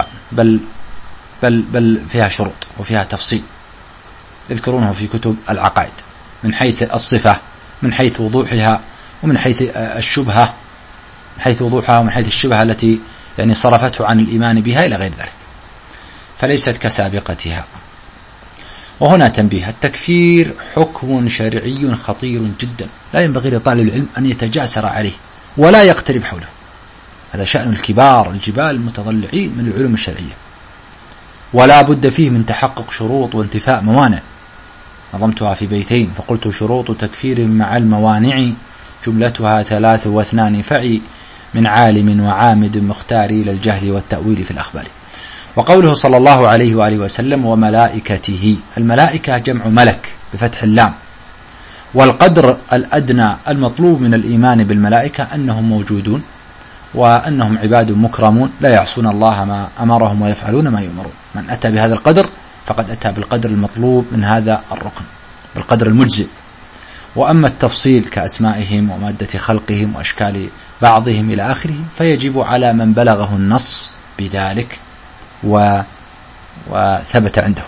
بل فيها شروط وفيها تفصيل يذكرونه في كتب العقائد، من حيث الصفة، من حيث وضوحها، ومن حيث الشبهة، من حيث وضوحها ومن حيث الشبهة التي يعني صرفته عن الإيمان بها إلى غير ذلك، فليست كسابقتها. وهنا تنبيه، التكفير حكم شرعي خطير جدا، لا ينبغي لطالب العلم أن يتجاسر عليه ولا يقترب حوله، هذا شأن الكبار الجبال المتضلعين من العلوم الشرعية، ولا بد فيه من تحقق شروط وانتفاء موانع. نظمتها في بيتين فقلت شروط تكفير مع الموانع جملتها 3 و2 فعي من عالم وعامد مختاري للجهل والتأويل في الأخبار. وقوله صلى الله عليه وآله وسلم وملائكته، الملائكة جمع ملك بفتح اللام. والقدر الأدنى المطلوب من الإيمان بالملائكة أنهم موجودون وأنهم عباد مكرمون لا يعصون الله ما أمرهم ويفعلون ما يؤمرون. من أتى بهذا القدر فقد أتى بالقدر المطلوب من هذا الركن، بالقدر المجزئ. وأما التفصيل كأسمائهم ومادة خلقهم وأشكال بعضهم إلى آخره فيجب على من بلغه النص بذلك وثبت عنده.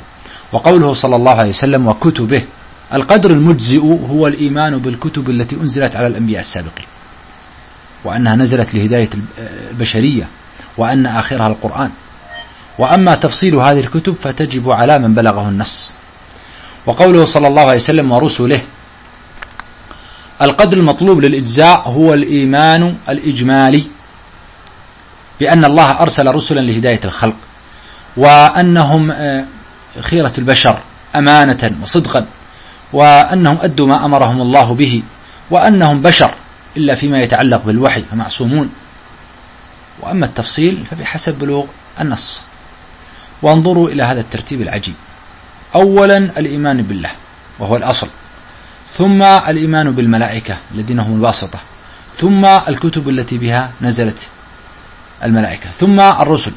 وقوله صلى الله عليه وسلم وكتبه، القدر المجزئ هو الإيمان بالكتب التي أنزلت على الأنبياء السابقين، وأنها نزلت لهداية البشرية، وأن آخرها القرآن. وأما تفصيل هذه الكتب فتجب على من بلغه النص. وقوله صلى الله عليه وسلم ورسله، القدر المطلوب للإجزاء هو الإيمان الإجمالي بأن الله أرسل رسلا لهداية الخلق، وأنهم خيرة البشر أمانة وصدقا، وأنهم أدوا ما أمرهم الله به، وأنهم بشر إلا فيما يتعلق بالوحي فمعصومون. وأما التفصيل فبحسب بلوغ النص. وانظروا إلى هذا الترتيب العجيب: أولا الإيمان بالله وهو الأصل، ثم الإيمان بالملائكة الذين هم الواسطة، ثم الكتب التي بها نزلت الملائكة، ثم الرسل.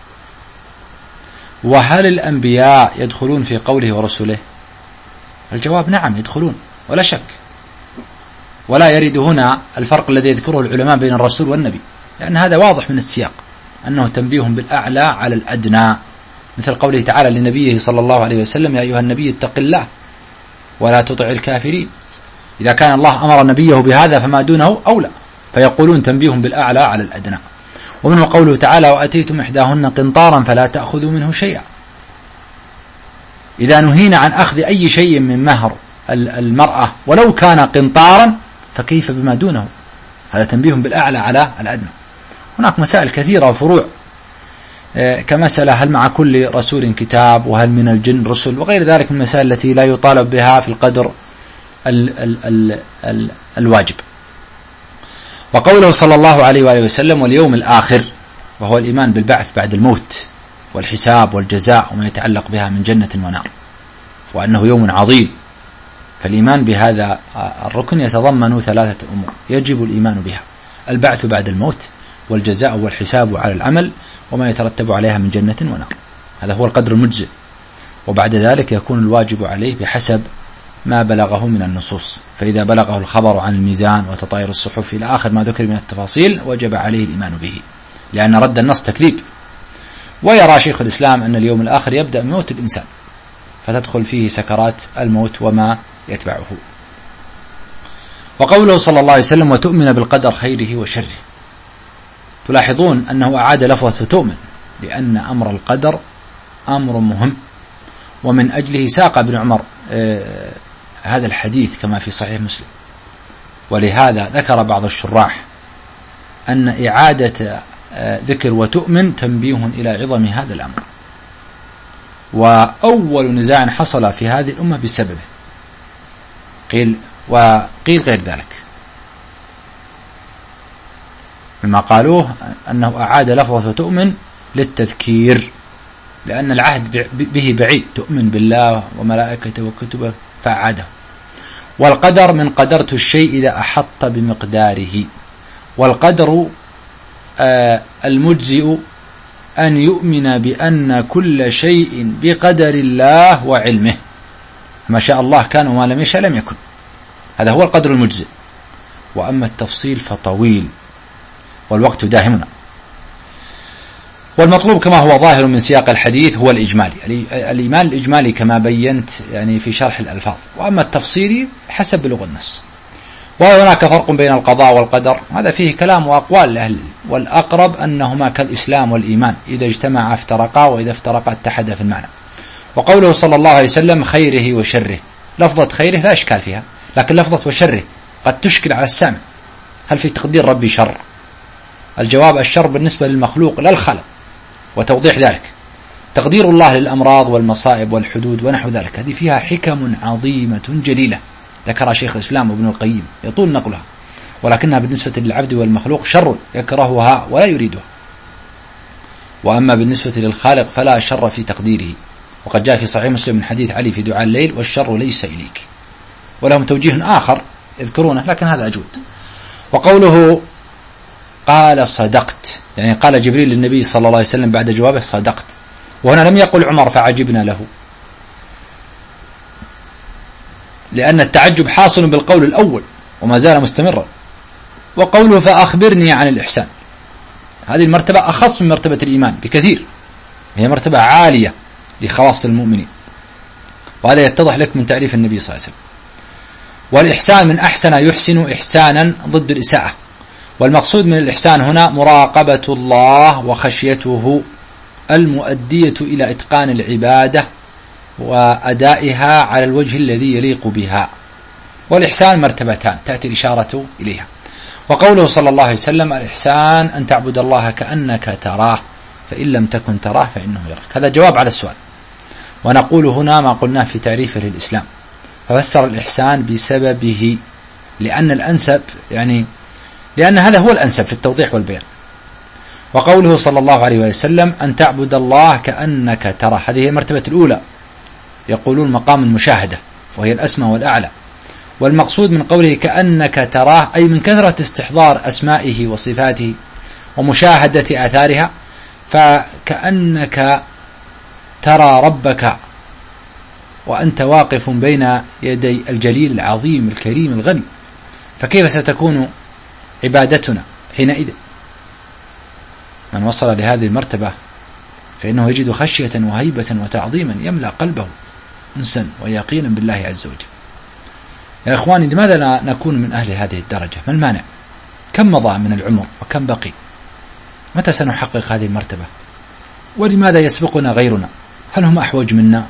وهل الأنبياء يدخلون في قوله ورسله؟ الجواب نعم يدخلون ولا شك، ولا يرد هنا الفرق الذي يذكره العلماء بين الرسول والنبي، لأن هذا واضح من السياق أنه تنبيه بالأعلى على الأدنى، مثل قوله تعالى لنبيه صلى الله عليه وسلم: يا أيها النبي اتق الله ولا تطع الكافرين. إذا كان الله أمر نبيه بهذا فما دونه أولى، فيقولون تنبيه بالأعلى على الأدنى. ومنه قوله تعالى: وأتيتم إحداهن قنطارا فلا تأخذوا منه شيئا. إذا نهينا عن أخذ أي شيء من مهر المرأة ولو كان قنطارا فكيف بما دونه؟ هذا تنبيه بالأعلى على الأدنى. هناك مسائل كثيرة وفروع، كمسألة هل مع كل رسول كتاب، وهل من الجن رسل، وغير ذلك من المسائل التي لا يطالب بها في القدر الواجب. وقوله صلى الله عليه وآله وسلم واليوم الآخر، وهو الإيمان بالبعث بعد الموت والحساب والجزاء وما يتعلق بها من جنة ونار، وأنه يوم عظيم. فالإيمان بهذا الركن يتضمن ثلاثة أمور يجب الإيمان بها: البعث بعد الموت، والجزاء والحساب على العمل، وما يترتب عليها من جنة ونار. هذا هو القدر المجزئ. وبعد ذلك يكون الواجب عليه بحسب ما بلغه من النصوص، فإذا بلغه الخبر عن الميزان وتطاير الصحف إلى آخر ما ذكر من التفاصيل وجب عليه الإيمان به، لأن رد النص تكذيب. ويرى شيخ الإسلام أن اليوم الآخر يبدأ من موت الإنسان، فتدخل فيه سكرات الموت وما يتبعه. وقوله صلى الله عليه وسلم وتؤمن بالقدر خيره وشره، تلاحظون أنه أعاد لفظة تؤمن، لأن أمر القدر أمر مهم، ومن أجله ساق ابن عمر هذا الحديث كما في صحيح مسلم. ولهذا ذكر بعض الشراح أن إعادة ذكر وتؤمن تنبيه إلى عظم هذا الأمر، وأول نزاع حصل في هذه الأمة بسببه، قيل غير ذلك، مما قالوه أنه أعاد لفظة وتؤمن للتذكير، لأن العهد به بعيد، تؤمن بالله وملائكته وكتبه فأعاده. والقدر من قدرت الشيء إذا أحط بمقداره. والقدر المجزئ أن يؤمن بأن كل شيء بقدر الله وعلمه، ما شاء الله كان وما لم يشاء لم يكن. هذا هو القدر المجزئ. وأما التفصيل فطويل والوقت داهمنا. والمطلوب كما هو ظاهر من سياق الحديث هو الإجمالي، الإيمان الإجمالي كما بينت يعني في شرح الألفاظ. وأما التفصيلي حسب بلوغ النص. وهناك فرق بين القضاء والقدر، هذا فيه كلام وأقوال لأهل، والأقرب أنهما كالإسلام والإيمان، إذا اجتمعا افترقا، وإذا افترقا اتحدا في المعنى. وقوله صلى الله عليه وسلم خيره وشره، لفظة خيره لا إشكال فيها، لكن لفظة وشره قد تشكل على السامع. هل في تقدير ربي شر؟ الجواب الشر بالنسبة للمخلوق لا الخلق، وتوضيح ذلك تقدير الله للأمراض والمصائب والحدود ونحو ذلك، هذه فيها حكم عظيمة جليلة ذكرها شيخ الإسلام وابن القيم يطول نقلها، ولكنها بالنسبة للعبد والمخلوق شر يكرهها ولا يريدها. وأما بالنسبة للخالق فلا شر في تقديره، وقد جاء في صحيح مسلم من حديث علي في دعاء الليل والشر ليس إليك، ولهم توجيه آخر يذكرونه لكن هذا أجود. وقوله قال صدقت، يعني قال جبريل للنبي صلى الله عليه وسلم بعد جوابه صدقت، وهنا لم يقل عمر فعجبنا له، لأن التعجب حاصل بالقول الأول وما زال مستمرا. وقوله فأخبرني عن الإحسان، هذه المرتبة أخص من مرتبة الإيمان بكثير، هي مرتبة عالية لخواص المؤمنين. وهذا يتضح لك من تعريف النبي صلى الله عليه وسلم. والإحسان من أحسن يحسن إحسانا ضد الإساءة، والمقصود من الإحسان هنا مراقبة الله وخشيته المؤدية إلى إتقان العبادة وأدائها على الوجه الذي يليق بها. والإحسان مرتبتان تأتي الإشارة إليها. وقوله صلى الله عليه وسلم الإحسان أن تعبد الله كأنك تراه فإن لم تكن تراه فإنه يراك. هذا جواب على السؤال. ونقول هنا ما قلناه في تعريفه للإسلام، ففسر الإحسان بسببه، لأن الأنسب لأن هذا هو الأنسب في التوضيح والبيان. وقوله صلى الله عليه وسلم أن تعبد الله كأنك تراه، هذه هي المرتبة الأولى، يقولون مقام المشاهدة وهي الأسمى والأعلى. والمقصود من قوله كأنك تراه أي من كثرة استحضار أسمائه وصفاته ومشاهدة آثارها، فكأنك ترى ربك وأنت واقف بين يدي الجليل العظيم الكريم الغني، فكيف ستكون عبادتنا حينئذ؟ من وصل لهذه المرتبة فإنه يجد خشية وهيبة وتعظيما يملأ قلبه أنسا ويقينا بالله عز وجل. يا إخواني، لماذا لا نكون من أهل هذه الدرجة؟ ما المانع؟ كم مضى من العمر وكم بقي؟ متى سنحقق هذه المرتبة؟ ولماذا يسبقنا غيرنا؟ هل هم أحوج منا؟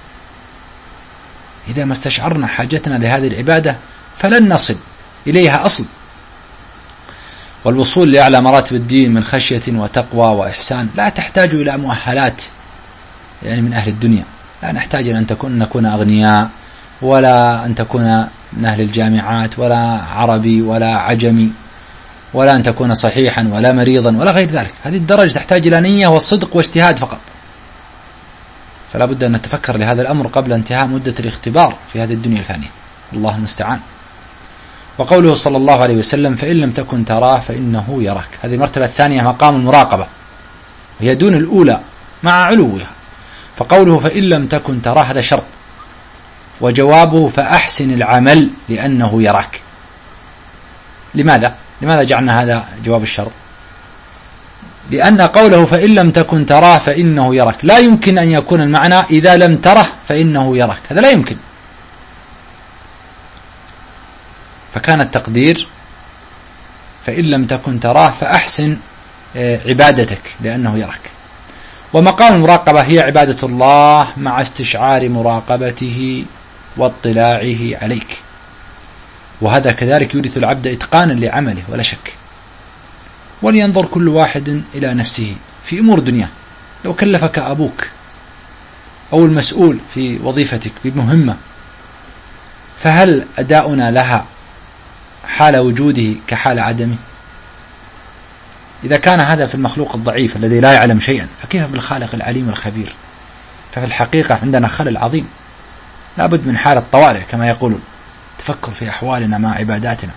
إذا ما استشعرنا حاجتنا لهذه العبادة فلن نصل إليها أصلا. والوصول لأعلى مراتب الدين من خشية وتقوى وإحسان لا تحتاج إلى مؤهلات من أهل الدنيا. لا نحتاج أن نكون أغنياء، ولا أن تكون من أهل الجامعات، ولا عربي ولا عجمي، ولا أن تكون صحيحا ولا مريضا ولا غير ذلك. هذه الدرجة تحتاج إلى نية والصدق واجتهاد فقط. فلا بد أن نتفكر لهذا الأمر قبل انتهاء مدة الاختبار في هذه الدنيا الفانية، الله المستعان. وقوله صلى الله عليه وسلم فإن لم تكن تراه فإنه يراك، هذه المرتبة الثانية مقام المراقبة، وهي دون الأولى مع علوها. فقوله فإن لم تكن تراه هذا شرط، وجوابه فأحسن العمل لأنه يراك. لماذا جعلنا هذا جواب الشرط؟ لأن قوله فإن لم تكن تراه فإنه يراك لا يمكن أن يكون المعنى إذا لم تره فإنه يراك، هذا لا يمكن. فكان التقدير فإن لم تكن تراه فأحسن عبادتك لأنه يراك. ومقام المراقبة هي عبادة الله مع استشعار مراقبته واطلاعه عليك، وهذا كذلك يورث العبد إتقانا لعمله ولا شك. ولينظر كل واحد إلى نفسه في أمور دنياه. لو كلفك أبوك أو المسؤول في وظيفتك بمهمة، فهل أداؤنا لها حال وجوده كحال عدمه؟ إذا كان هذا في المخلوق الضعيف الذي لا يعلم شيئا، فكيف بالخالق العليم الخبير؟ ففي الحقيقة عندنا خلل عظيم، لا بد من حالة طوارئ كما يقولون، تفكر في أحوالنا مع عباداتنا،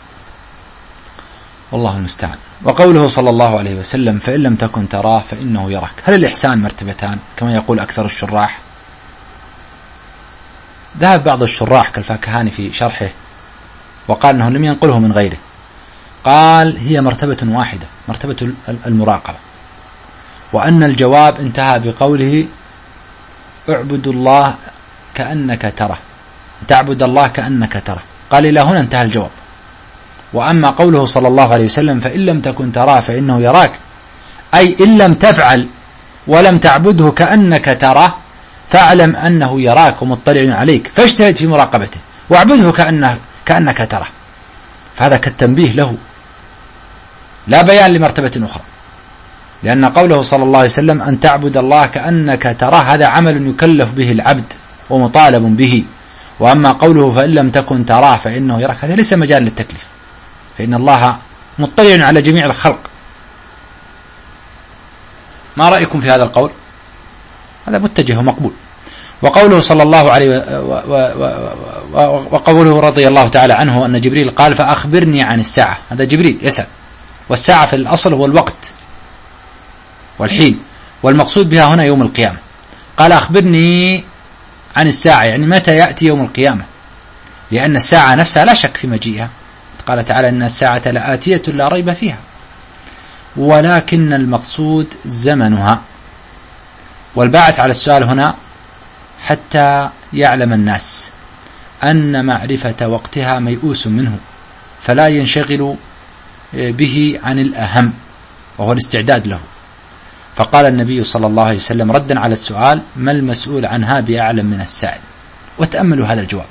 والله المستعان. وقوله صلى الله عليه وسلم فإن لم تكن تراه فإنه يراك، هل الإحسان مرتبتان كما يقول أكثر الشراح؟ ذهب بعض الشراح كالفاكهاني في شرحه وقال أنه لم ينقله من غيره، قال هي مرتبة واحدة، مرتبة المراقبة، وأن الجواب انتهى بقوله اعبد الله كأنك ترى، تعبد الله كأنك ترى، قال إلى هنا انتهى الجواب. وأما قوله صلى الله عليه وسلم فإن لم تكن تراه فإنه يراك، أي إن لم تفعل ولم تعبده كأنك تراه فاعلم أنه يراك ومطلع عليك، فاجتهد في مراقبته واعبده كأنك تراه. فهذا كالتنبيه له، لا بيان لمرتبة أخرى، لأن قوله صلى الله عليه وسلم أن تعبد الله كأنك تراه هذا عمل يكلف به العبد ومطالب به. وأما قوله فإن لم تكن تراه فإنه يراك هذا ليس مجال للتكليف، فإن الله مطلع على جميع الخلق. ما رأيكم في هذا القول؟ هذا متجه ومقبول. وقوله صلى الله عليه وقوله رضي الله تعالى عنه أن جبريل قال فأخبرني عن الساعة، هذا جبريل يسأل، والساعة في الأصل هو الوقت والحين، والمقصود بها هنا يوم القيامة. قال أخبرني عن الساعة، يعني متى يأتي يوم القيامة، لأن الساعة نفسها لا شك في مجيئها، قال تعالى إن الساعة لآتية لا ريب فيها، ولكن المقصود زمنها. والباعث على السؤال هنا حتى يعلم الناس أن معرفة وقتها ميؤوس منه، فلا ينشغل به عن الأهم وهو الاستعداد له. فقال النبي صلى الله عليه وسلم ردا على السؤال: ما المسؤول عنها بأعلم من السائل؟ وتأملوا هذا الجواب.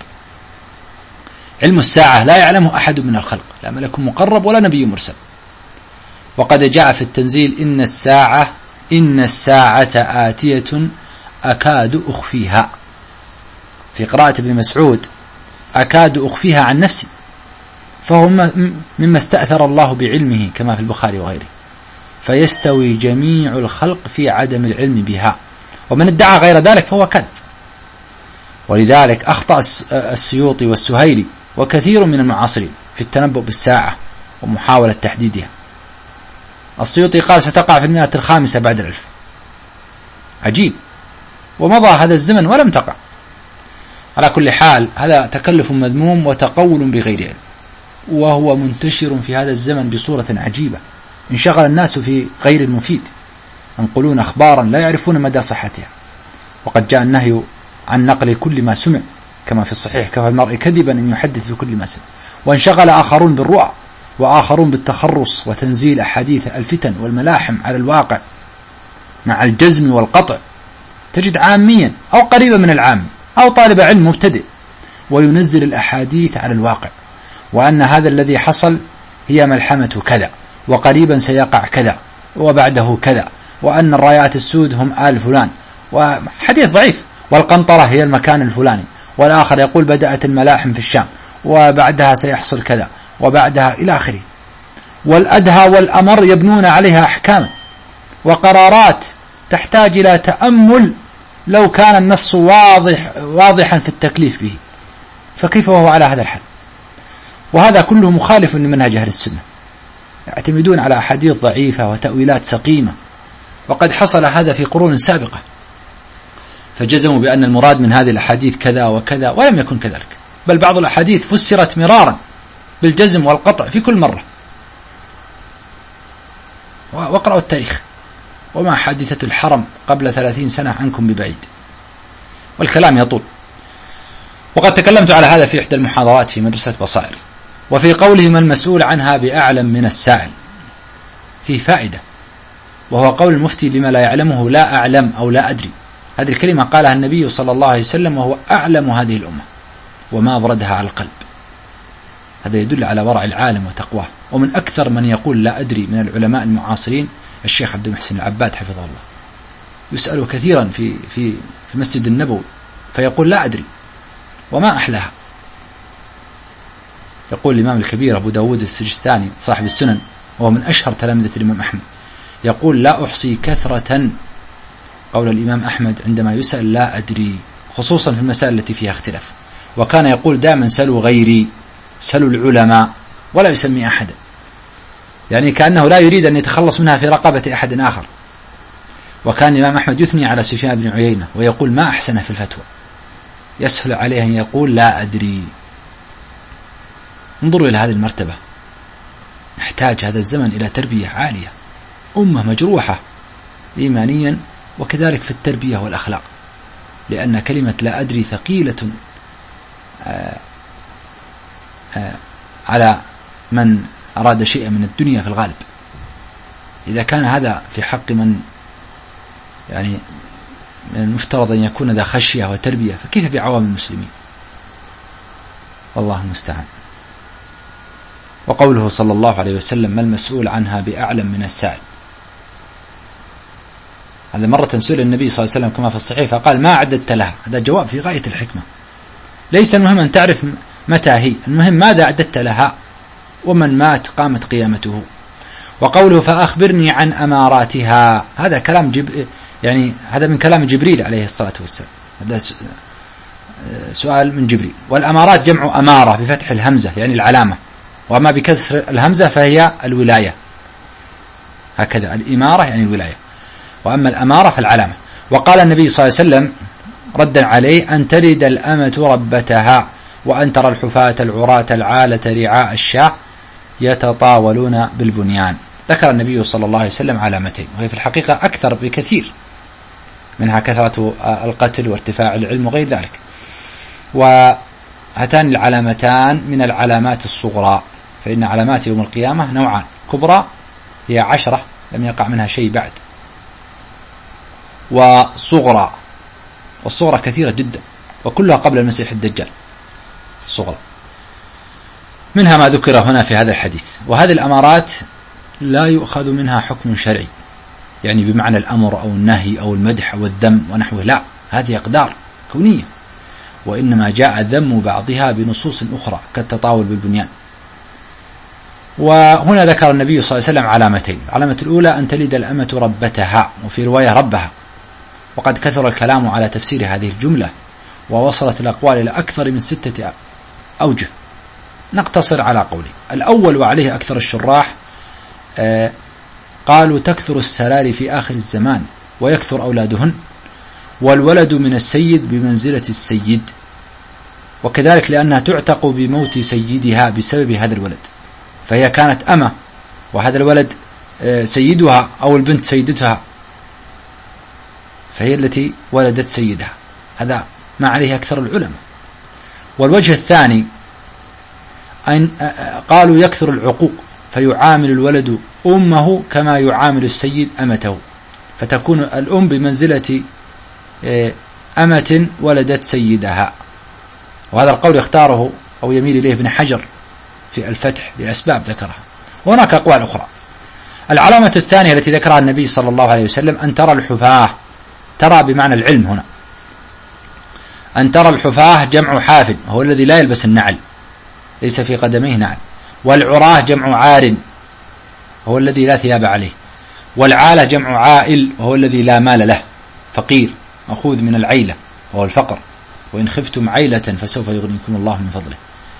علم الساعة لا يعلمه أحد من الخلق، لا ملك مقرب ولا نبي مرسل. وقد جاء في التنزيل: إن الساعة آتية أكاد أخفيها. في قراءة ابن مسعود: أكاد أخفيها عن نفسي، فهو مما استأثر الله بعلمه كما في البخاري وغيره، فيستوي جميع الخلق في عدم العلم بها، ومن ادعى غير ذلك فهو كذب. ولذلك أخطأ السيوطي والسهيلي وكثير من المعاصرين في التنبؤ بالساعة ومحاولة تحديدها. السيوطي قال: ستقع في 105 بعد 1000. عجيب، ومضى هذا الزمن ولم تقع. على كل حال هذا تكلف مذموم وتقول بغير علم، وهو منتشر في هذا الزمن بصورة عجيبة. انشغل الناس في غير المفيد، ينقلون أخبارا لا يعرفون مدى صحتها، وقد جاء النهي عن نقل كل ما سمع، كما في الصحيح: كفى المرء كذبا أن يحدث بكل ما سمع. وانشغل آخرون بالرؤى، وآخرون بالتخرص وتنزيل أحاديث الفتن والملاحم على الواقع مع الجزم والقطع. تجد عاميا أو قريبا من العام أو طالب علم مبتدئ وينزل الأحاديث على الواقع، وأن هذا الذي حصل هي ملحمة كذا، وقريبا سيقع كذا، وبعده كذا، وأن الرايات السود هم آل فلان، وحديث ضعيف. والقنطرة هي المكان الفلاني، والآخر يقول بدأت الملاحم في الشام وبعدها سيحصل كذا وبعدها إلى آخره. والأدهى والأمر يبنون عليها أحكام وقرارات تحتاج إلى تأمل لو كان النص واضحا في التكليف به، فكيف وهو على هذا الحال؟ وهذا كله مخالف لمنهج أهل السنة، يعتمدون على أحاديث ضعيفة وتأويلات سقيمة، وقد حصل هذا في قرون سابقة، فجزموا بأن المراد من هذه الأحاديث كذا وكذا، ولم يكن كذلك، بل بعض الأحاديث فسرت مرارا بالجزم والقطع في كل مرة. واقرأوا التاريخ، وما حادثة الحرم قبل 30 سنة عنكم ببعيد، والكلام يطول. وقد تكلمت على هذا في إحدى المحاضرات في مدرسة بصائر. وفي قوله ما المسؤول عنها بأعلم من السائل فيه فائدة، وهو قول المفتي لما لا يعلمه: لا أعلم أو لا أدري. هذه الكلمة قالها النبي صلى الله عليه وسلم وهو أعلم هذه الأمة وما أبردها على القلب. هذا يدل على ورع العالم وتقواه. ومن أكثر من يقول لا أدري من العلماء المعاصرين الشيخ عبد المحسن العباد حفظه الله، يسأل كثيرا في المسجد النبوي فيقول لا أدري، وما أحلاها. يقول الإمام الكبير أبو داود السجستاني صاحب السنن، وهو من أشهر تلامذة الإمام أحمد، يقول: لا أحصي كثرة قول الإمام أحمد عندما يسأل لا أدري، خصوصا في المسائل التي فيها اختلاف. وكان يقول دائما: سلوا غيري، سلوا العلماء، ولا يسمي أحدا، يعني كأنه لا يريد أن يتخلص منها في رقبة أحد آخر. وكان الإمام أحمد يثني على سفيان بن عيينة ويقول: ما أحسنه في الفتوى، يسهل عليه أن يقول لا أدري. انظروا إلى هذه المرتبة. نحتاج هذا الزمن إلى تربية عالية، أمة مجروحة إيمانيا وكذلك في التربية والأخلاق، لأن كلمة لا أدري ثقيلة على من أراد شيئا من الدنيا في الغالب. إذا كان هذا في حق من يعني من المفترض أن يكون ذا خشية وتربية، فكيف بعوام المسلمين؟ والله المستعان. وقوله صلى الله عليه وسلم: ما المسؤول عنها بأعلم من السائل. هذا مرة سئل النبي صلى الله عليه وسلم كما في الصحيح فقال: ما أعددت لها. هذا جواب في غاية الحكمة. ليس المهم أن تعرف متى هي، المهم ماذا أعددت لها، ومن مات قامت قيامته. وقوله: فأخبرني عن أماراتها، هذا كلام يعني هذا من كلام جبريل عليه الصلاة والسلام، هذا سؤال من جبريل. والأمارات جمع أمارة بفتح الهمزة يعني العلامة، وما بكسر الهمزة فهي الولاية، هكذا الإمارة يعني الولاية، وأما الأمارة فالعلامة. وقال النبي صلى الله عليه وسلم ردا عليه: أن تلد الأمة ربتها، وأن ترى الحفاة العراة العالة رعاء الشاء يتطاولون بالبنيان. ذكر النبي صلى الله عليه وسلم علامتين، وهي في الحقيقة أكثر بكثير، منها كثرة القتل وارتفاع العلم وغير ذلك. وهاتان العلامتان من العلامات الصغرى، فإن علامات يوم القيامة نوعان: كبرى هي 10 لم يقع منها شيء بعد، وصغرى، والصغرى كثيرة جدا وكلها قبل المسيح الدجال الصغرى. منها ما ذكر هنا في هذا الحديث. وهذه الأمارات لا يؤخذ منها حكم شرعي، يعني بمعنى الأمر أو النهي أو المدح أو الذم ونحوه، لا، هذه أقدار كونية، وإنما جاء ذم بعضها بنصوص أخرى كالتطاول بالبنيان. وهنا ذكر النبي صلى الله عليه وسلم علامتين: العلامة الأولى أن تلد الأمة ربتها، وفي رواية ربها، وقد كثر الكلام على تفسير هذه الجملة، ووصلت الأقوال إلى أكثر من 6 أوجه. نقتصر على قوله الأول وعليه أكثر الشراح، قالوا تكثر السرار في آخر الزمان ويكثر أولادهن، والولد من السيد بمنزلة السيد، وكذلك لأنها تعتق بموت سيدها بسبب هذا الولد، فهي كانت أمة وهذا الولد سيدها أو البنت سيدتها، فهي التي ولدت سيدها. هذا ما عليه أكثر العلماء. والوجه الثاني أن قالوا يكثر العقوق، فيعامل الولد أمه كما يعامل السيد أمته، فتكون الأم بمنزلة أمة ولدت سيدها. وهذا القول يختاره أو يميل إليه ابن حجر في الفتح لأسباب ذكرها، وهناك أقوال أخرى. العلامة الثانية التي ذكرها النبي صلى الله عليه وسلم أن ترى الحفاة، ترى بمعنى العلم هنا، أن ترى الحفاة جمع حاف، هو الذي لا يلبس النعل، ليس في قدميه نعل. والعراه جمع عار، هو الذي لا ثياب عليه. والعالة جمع عائل، وهو الذي لا مال له، فقير مأخوذ من العيلة وهو الفقر، وإن خفتم عيلة فسوف يغنيكم الله من فضله.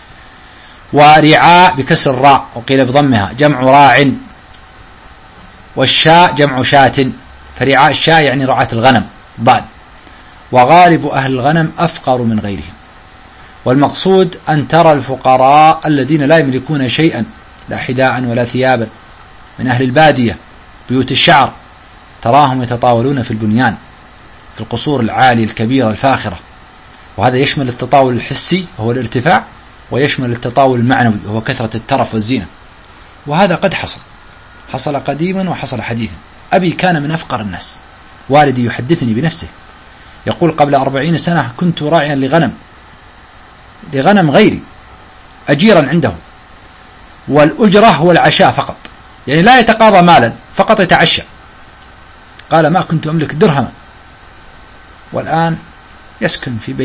ورعاء بكسر الراء وقيل بضمها جمع راع. والشاء جمع شاة، فرعاء الشاء يعني رعاة الغنم ضال. وغالب أهل الغنم أفقر من غيرهم. والمقصود أن ترى الفقراء الذين لا يملكون شيئا، لا حذاء ولا ثيابا، من أهل البادية بيوت الشعر، تراهم يتطاولون في البنيان في القصور العالية الكبيرة الفاخرة. وهذا يشمل التطاول الحسي وهو الارتفاع، ويشمل التطاول المعنوي وهو كثرة الترف والزينة. وهذا قد حصل قديما وحصل حديثا. أبي كان من أفقر الناس، والدي يحدثني بنفسه يقول قبل 40 سنة كنت راعيا لغنم غيري أجيرا عنده، والأجرة هو العشاء فقط، يعني لا يتقاضى مالا، فقط يتعشى. قال ما كنت أملك درهما، والآن يسكن في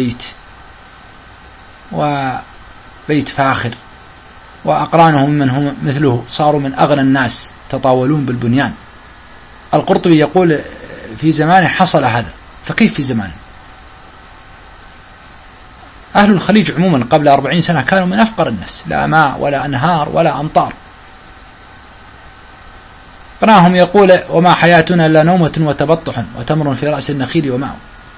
بيت فاخر، وأقرانه من هم مثله صاروا من أغنى الناس تطاولون بالبنيان. القرطبي يقول في زمانه حصل هذا، فكيف في زمانه؟ أهل الخليج عموما قبل 40 سنة كانوا من أفقر الناس، لا ماء ولا أنهار ولا أمطار. قراهم يقول وما حياتنا إلا نومة وتبطح وتمر في رأس النخيل وماء.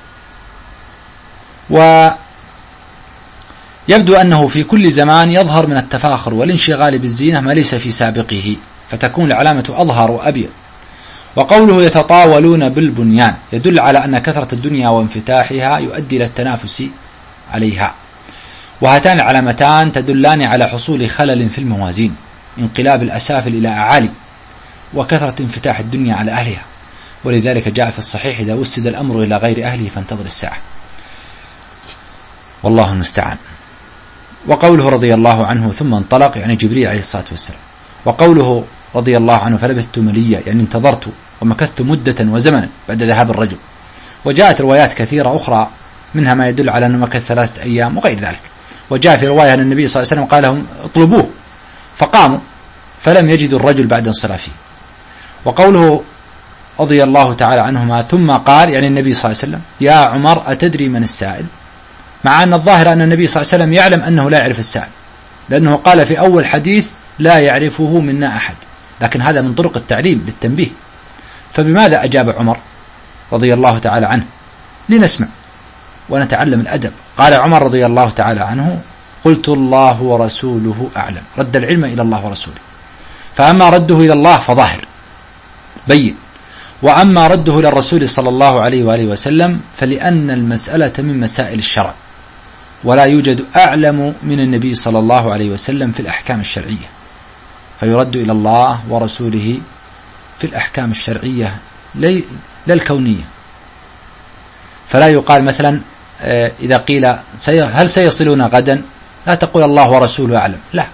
ويبدو أنه في كل زمان يظهر من التفاخر والانشغال بالزينة ما ليس في سابقه، فتكون العلامة أظهر وأبين. وقوله يتطاولون بالبنيان يدل على أن كثرة الدنيا وانفتاحها يؤدي إلى التنافس عليها. وهاتان العلامتان تدلان على حصول خلل في الموازين، انقلاب الأسافل إلى أعالي، وكثرة انفتاح الدنيا على أهلها. ولذلك جاء في الصحيح إذا وسد الأمر إلى غير أهله فانتظر الساعة، والله المستعان. وقوله رضي الله عنه ثم انطلق يعني جبريل عليه الصلاة والسلام. وقوله رضي الله عنه فلبثت مليا يعني انتظرت ومكثت مدة وزمنا بعد ذهاب الرجل. وجاءت روايات كثيرة أخرى منها ما يدل على أنه مكث 3 أيام وغير ذلك. وجاء في رواية أن النبي صلى الله عليه وسلم قال لهم اطلبوه، فقاموا فلم يجدوا الرجل بعد انصرافه. وقوله رضي الله تعالى عنهما ثم قال يعني النبي صلى الله عليه وسلم يا عمر أتدري من السائل، مع أن الظاهر أن النبي صلى الله عليه وسلم يعلم أنه لا يعرف السائل، لأنه قال في أول حديث لا يعرفه منا أحد، لكن هذا من طرق التعليم للتنبيه. فبماذا أجاب عمر رضي الله تعالى عنه؟ لنسمع ونتعلم الأدب. قال عمر رضي الله تعالى عنه قلت الله ورسوله أعلم، رد العلم إلى الله ورسوله، فأما رده إلى الله فظاهر بين، وأما رده للرسول صلى الله عليه وآله وسلم فلأن المسألة من مسائل الشرع، ولا يوجد أعلم من النبي صلى الله عليه وسلم في الأحكام الشرعية، فيرد إلى الله ورسوله في الأحكام الشرعية لا الكونية. فلا يقال مثلا إذا قيل هل سيصلون غدا، لا تقول الله ورسوله أعلم، لا،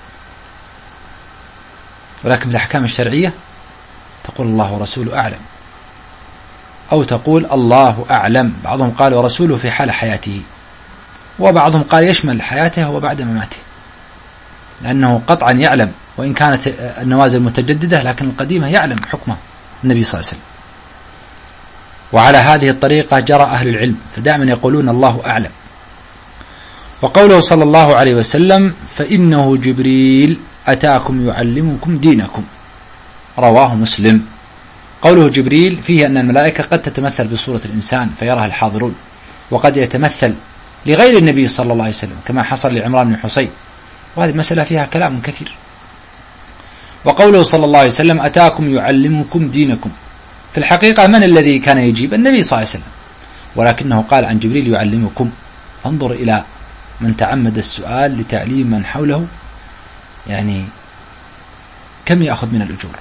ولكن في الأحكام الشرعية تقول الله ورسوله أعلم، أو تقول الله أعلم. بعضهم قال ورسوله في حال حياته، وبعضهم قال يشمل حياته وبعد مماته، لأنه قطعا يعلم، وإن كانت النوازل متجددة لكن القديمة يعلم حكمه النبي صلى الله عليه وسلم. وعلى هذه الطريقة جرى أهل العلم، فدائما يقولون الله أعلم. وقوله صلى الله عليه وسلم فإنه جبريل أتاكم يعلمكم دينكم، رواه مسلم. قوله جبريل فيه أن الملائكة قد تتمثل بصورة الإنسان فيراها الحاضرون، وقد يتمثل لغير النبي صلى الله عليه وسلم كما حصل لعمران بن حسين، وهذه المسألة فيها كلام كثير. وقوله صلى الله عليه وسلم أتاكم يعلمكم دينكم، في الحقيقة من الذي كان يجيب؟ النبي صلى الله عليه وسلم، ولكنه قال عن جبريل يعلمكم. انظر إلى من تعمد السؤال لتعليم من حوله، يعني كم يأخذ من الأجور.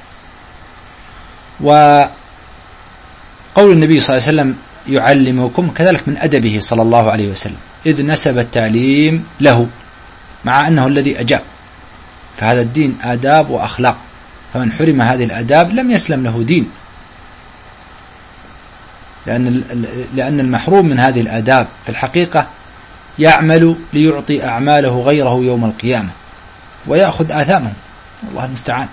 وقول النبي صلى الله عليه وسلم يعلمكم كذلك من أدبه صلى الله عليه وسلم، إذ نسب التعليم له مع أنه الذي أجاب، فهذا الدين آداب وأخلاق، فمن حرم هذه الآداب لم يسلم له دين، لأن المحروم من هذه الآداب في الحقيقة يعمل ليعطي أعماله غيره يوم القيامة ويأخذ آثامه، والله المستعان.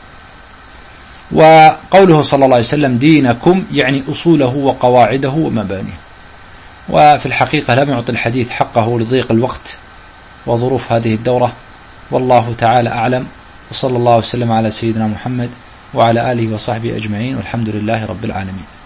وقوله صلى الله عليه وسلم دينكم يعني أصوله وقواعده ومبانيه. وفي الحقيقة لم يعطي الحديث حقه لضيق الوقت وظروف هذه الدورة، والله تعالى أعلم، وصلى الله وسلم على سيدنا محمد وعلى آله وصحبه أجمعين، والحمد لله رب العالمين.